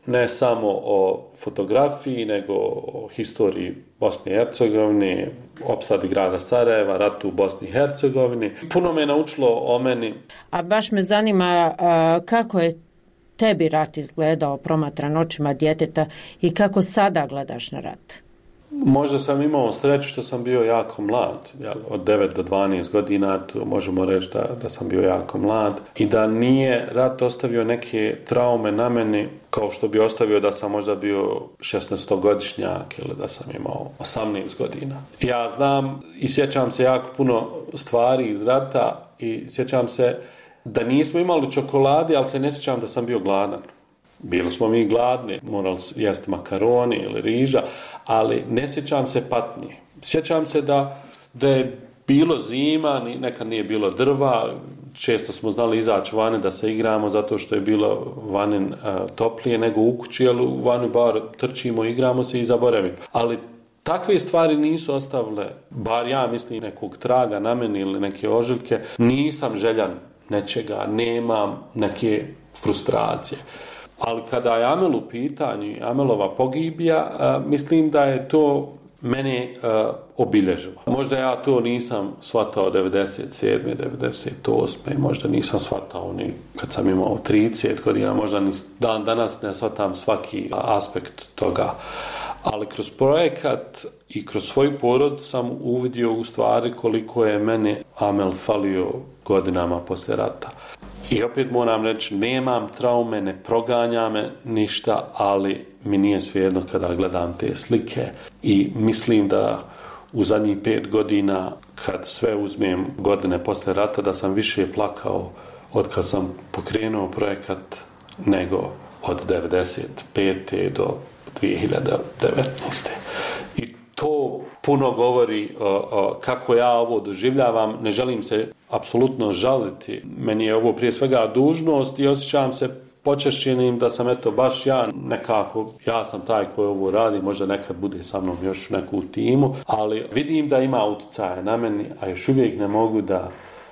ne samo o fotografiji, nego o historiji Bosne i Hercegovine, opsadi grada Sarajeva, ratu u Bosni i Hercegovini. Puno me naučilo o meni. A baš me zanima a, kako je tebi rat izgledao promatran očima djeteta i kako sada gledaš na rat? Možda sam imao sreću što sam bio jako mlad, od devet do dvanaest godina, to možemo reći da, da sam bio jako mlad i da nije rat ostavio neke traume na meni kao što bi ostavio da sam možda bio šesnaestogodišnjak ili da sam imao osamnaest godina. Ja znam i sjećam se jako puno stvari iz rata i sjećam se da nismo imali čokolade, ali se ne sjećam da sam bio gladan. Bili smo mi gladni, morali jesti makaroni ili riža, ali ne sjećam se patnje. Sjećam se da, da je bilo zima, nekad nije bilo drva, često smo znali izaći vani da se igramo zato što je bilo vani uh, toplije nego u kući, ali u vani bar trčimo, igramo se i zaboravimo. Ali takve stvari nisu ostavile, bar ja mislim, nekog traga na meni ili neke ožiljke. Nisam željan nečega, nemam neke frustracije. Ali kada je Amel u pitanju, Amelova pogibija, uh, mislim da je to mene uh, obilježilo. Možda ja to nisam shvatao devedeset sedme, devedeset osme, možda nisam shvatao ni kad sam imao trideset godina, možda ni dan danas ne shvatam svaki aspekt toga. Ali kroz projekat i kroz svoj porod sam uvidio u stvari koliko je mene Amel falio godinama poslije rata. I opet moram reći, nemam traume, ne proganja me ništa, ali mi nije svejedno kada gledam te slike i mislim da u zadnjih pet godina, kad sve uzmem godine poslije rata, da sam više plakao od kad sam pokrenuo projekat nego od devedeset pete do dvije hiljade devetnaeste. I to puno govori o, o, kako ja ovo doživljavam. Ne želim se apsolutno žaliti. Meni je ovo prije svega dužnost i osjećam se počašćenim da sam eto baš ja nekako, ja sam taj koji ovo radi, možda nekad bude sa mnom još neku timu, ali vidim da ima utjecaja na meni, a još uvijek ne mogu da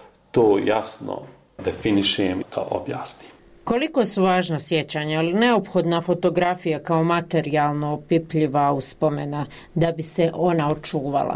to jasno definišem i to objasnim. Koliko su važna sjećanja, ali neophodna fotografija kao materijalno opipljiva uspomena da bi se ona očuvala?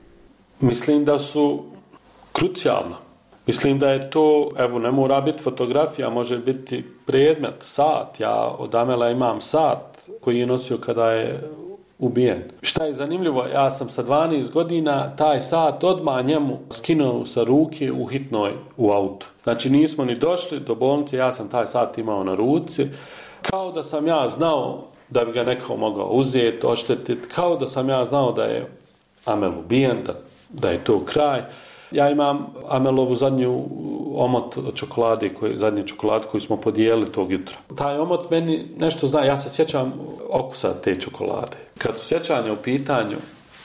Mislim da su krucijalna. Mislim da je to, evo, ne mora biti fotografija, može biti predmet, sat. Ja od Amela imam sat koji je nosio kada je ubijen. Šta je zanimljivo, ja sam sa dvanaest godina taj sat odmah njemu skinuo sa ruke u hitnoj u autu. Znači nismo ni došli do bolnice, ja sam taj sat imao na ruci, kao da sam ja znao da bi ga neko mogao uzeti, oštetiti, kao da sam ja znao da je Amel ubijen, da, da je to kraj. Ja imam Amelovu zadnju omot od čokolade, koji, zadnji čokolad koji smo podijelili tog jutra. Taj omot meni nešto zna, ja se sjećam okusa te čokolade. Kad su sjećanja u pitanju,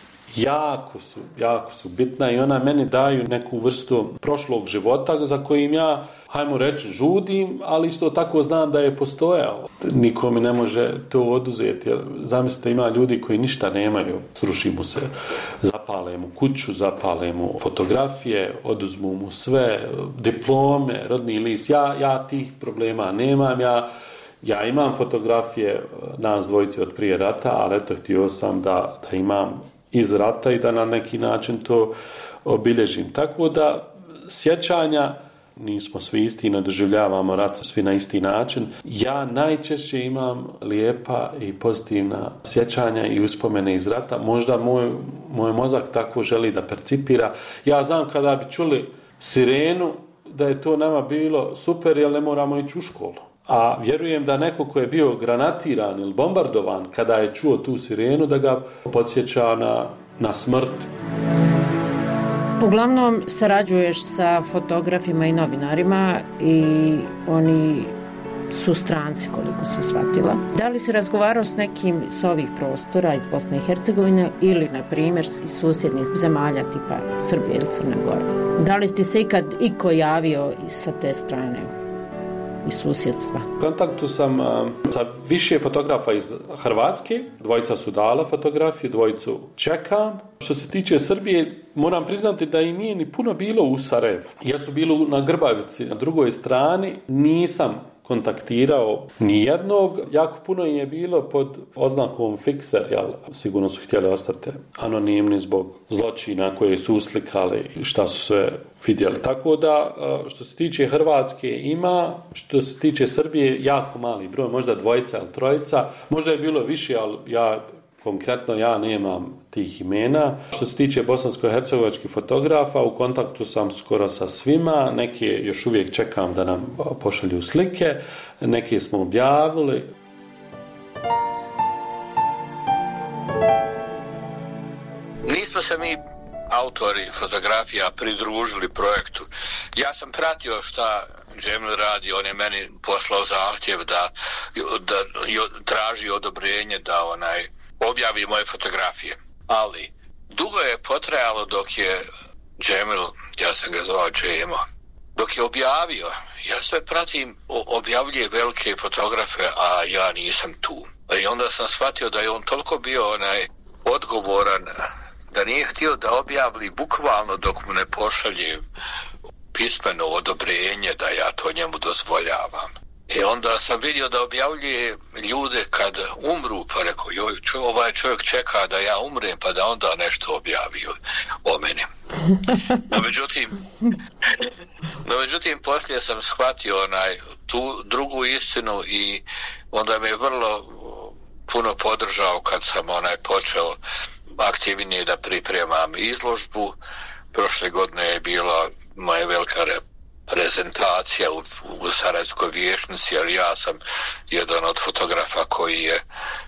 jako su, jako su bitna i ona meni daju neku vrstu prošlog života za kojim ja, hajmo reći, žudim, ali isto tako znam da je postojao. Niko mi ne može to oduzeti. Zamislite, ima ljudi koji ništa nemaju, sruši mu se, zapale mu kuću, zapale mu fotografije, oduzmu mu sve, diplome, rodni list. Ja, ja tih problema nemam, ja Ja imam fotografije nas dvojice od prije rata, ali eto, htio sam da, da imam iz rata i da na neki način to obilježim. Tako da sjećanja, nismo svi isti, ne doživljavamo rat svi na isti način. Ja najčešće imam lijepa i pozitivna sjećanja i uspomene iz rata. Možda moj, moj mozak tako želi da percipira. Ja znam kada bi čuli sirenu da je to nama bilo super, jer ne moramo ići u školu. A vjerujem da neko ko je bio granatiran ili bombardovan, kada je čuo tu sirenu, da ga podsjeća na, na smrt. Uglavnom sarađuješ sa fotografima i novinarima i oni su stranci, koliko se shvatila. Da li si razgovarao s nekim s ovih prostora iz Bosne i Hercegovine ili, na primjer, iz susjednih zemalja tipa Srbije ili Crne Gore? Da li ti se ikad iko javio sa te strane? I susjedstva. U kontaktu sam uh, sa više fotografa iz Hrvatske, dvojica su dala fotografiju, dvojicu čekam. Što se tiče Srbije, moram priznati da i nije ni puno bilo u Sarajevu. Ja su bili na Grbavici, na drugoj strani, nisam kontaktirao nijednog, jako puno im je bilo pod oznakom fikser, jel, sigurno su htjeli ostati anonimni zbog zločina koje su uslikali i šta su sve vidjeli. Tako da, što se tiče Hrvatske ima, što se tiče Srbije, jako mali broj, možda dvojica ili trojica, možda je bilo više, ali ja konkretno ja nemam tih imena. Što se tiče bosansko-hercegovačkih fotografa, u kontaktu sam skoro sa svima, neke još uvijek čekam da nam pošalju slike, neke smo objavili. Nismo se mi autori fotografija pridružili projektu. Ja sam pratio šta Džemil radi, on je meni poslao zahtjev da, da traži odobrenje da onaj objavi moje fotografije. Ali dugo je potrajalo dok je Džemil, ja sam ga zvao Džemo, dok je objavio. Ja sve pratim, objavljuje velike fotografe, a ja nisam tu. I onda sam shvatio da je on toliko bio onaj odgovoran da nije htio da objavili bukvalno dok mu ne pošalje pismeno odobrenje da ja to njemu dozvoljavam. I onda sam vidio da objavljuje ljude kad umru, pa rekao, joj, čo, ovaj čovjek čeka da ja umrem, pa da onda nešto objavi o meni. No međutim, no međutim, poslije sam shvatio onaj, tu drugu istinu i onda me je vrlo puno podržao kad sam onaj počeo aktivnije da pripremam izložbu. Prošle godine je bila moja velika prezentacija u, u Sarajevskoj vijećnici, jer ja sam jedan od fotografa koji je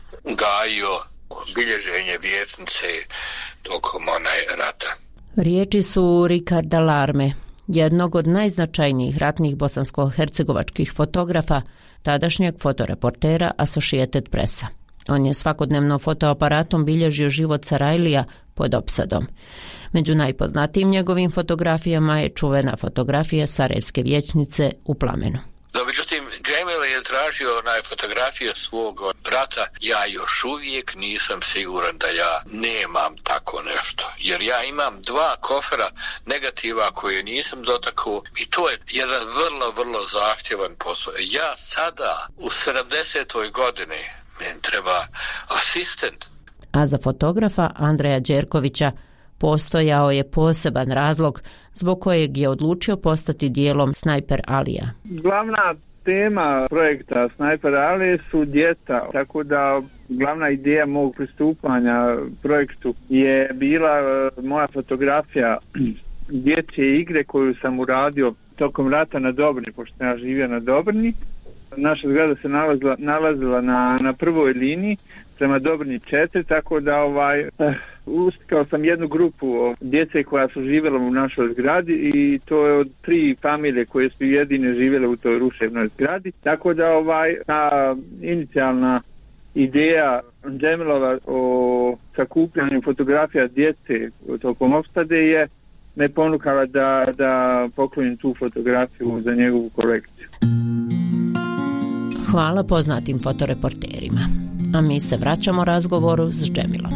gajio bilježenje vijećnice tokom onaj rata. Riječi su Ricarda Larme, jednog od najznačajnijih ratnih bosansko-hercegovačkih fotografa, tadašnjeg fotoreportera Associated Pressa. On je svakodnevno fotoaparatom bilježio život Sarajlija pod opsadom. Među najpoznatijim njegovim fotografijama je čuvena fotografija Sarajevske vijećnice u plamenu. No, međutim, Džemil je tražio onaj fotografije svog brata. Ja još uvijek nisam siguran da ja nemam tako nešto. Jer ja imam dva kofera negativa koje nisam dotakao i to je jedan vrlo, vrlo zahtjevan posao. Ja sada u sedamdesetoj godini meni treba asistent. A za fotografa Andreja Đerkovića postojao je poseban razlog zbog kojeg je odlučio postati dijelom Snajper Alija. Glavna tema projekta Snajper Alije su djeca, tako da glavna ideja mog pristupanja projektu je bila moja fotografija dječje igre koju sam uradio tokom rata na Dobrni, pošto sam ja živio na Dobrni. Naša zgrada se nalazila, nalazila na, na prvoj liniji prema Dobrni četiri, tako da ovaj, eh, ustikao sam jednu grupu djece koja su živjela u našoj zgradi i to je od tri familije koje su jedine živjele u toj ruševnoj zgradi. Tako da ovaj, ta inicijalna ideja Džemilova o sakupljanju fotografija djece tokom opstade je me ponukala da, da poklonim tu fotografiju za njegovu kolekciju. Hvala poznatim fotoreporterima. A mi se vraćamo razgovoru s Džemilom.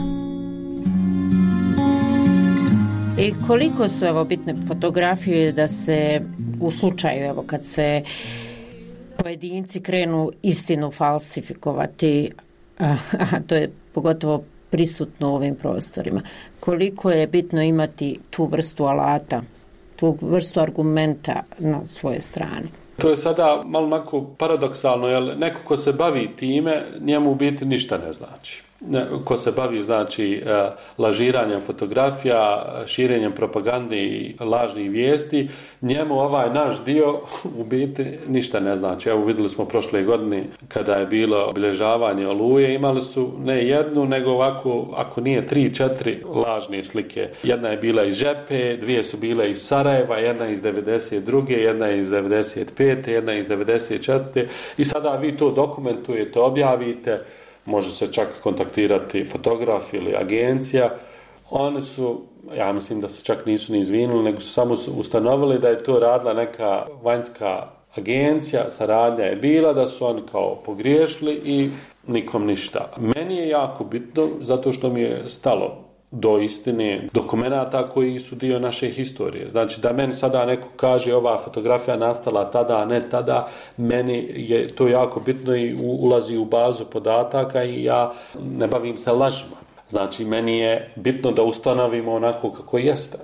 I koliko su evo bitne fotografije da se u slučaju evo kad se pojedinci krenu istinu falsifikovati, a, a to je pogotovo prisutno u ovim prostorima. Koliko je bitno imati tu vrstu alata, tu vrstu argumenta na svoje strane? To je sada malo onako paradoksalno, jer neko ko se bavi time, njemu u biti ništa ne znači. Ko se bavi, znači, lažiranjem fotografija, širenjem propagande i lažnih vijesti, njemu ovaj naš dio u biti ništa ne znači. Evo vidjeli smo prošle godine kada je bilo obilježavanje Oluje, imali su ne jednu, nego ovako, ako nije tri, četiri lažne slike. Jedna je bila iz Žepe, dvije su bile iz Sarajeva, jedna iz devedeset druge, jedna iz devedeset pete, jedna iz devedeset četvrte i sada vi to dokumentujete, objavite. Može se čak kontaktirati fotograf ili agencija. Oni su, ja mislim da se čak nisu ni izvinuli, nego su samo ustanovili da je to radila neka vanjska agencija, saradnja je bila, da su oni kao pogriješili i nikom ništa. Meni je jako bitno, zato što mi je stalo do istine dokumenata koji su dio naše historije. Znači da meni sada neko kaže ova fotografija nastala tada, a ne tada, meni je to jako bitno i ulazi u bazu podataka i ja ne bavim se lažima. Znači meni je bitno da ustanovimo onako kako jeste.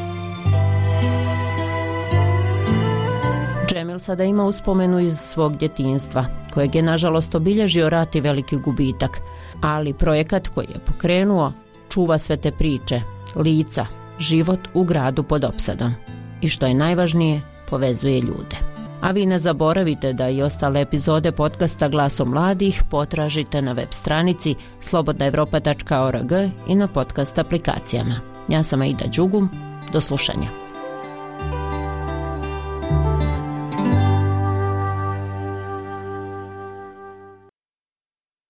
Džemil sada ima uspomenu iz svog djetinjstva, kojeg je nažalost obilježio rat i veliki gubitak, ali projekat koji je pokrenuo čuva sve te priče, lica, život u gradu pod opsadom i što je najvažnije, povezuje ljude. A vi ne zaboravite da i ostale epizode podcasta Glasom mladih potražite na web stranici slobodna evropa tačka org i na podcast aplikacijama. Ja sam Aida Đugum, do slušanja.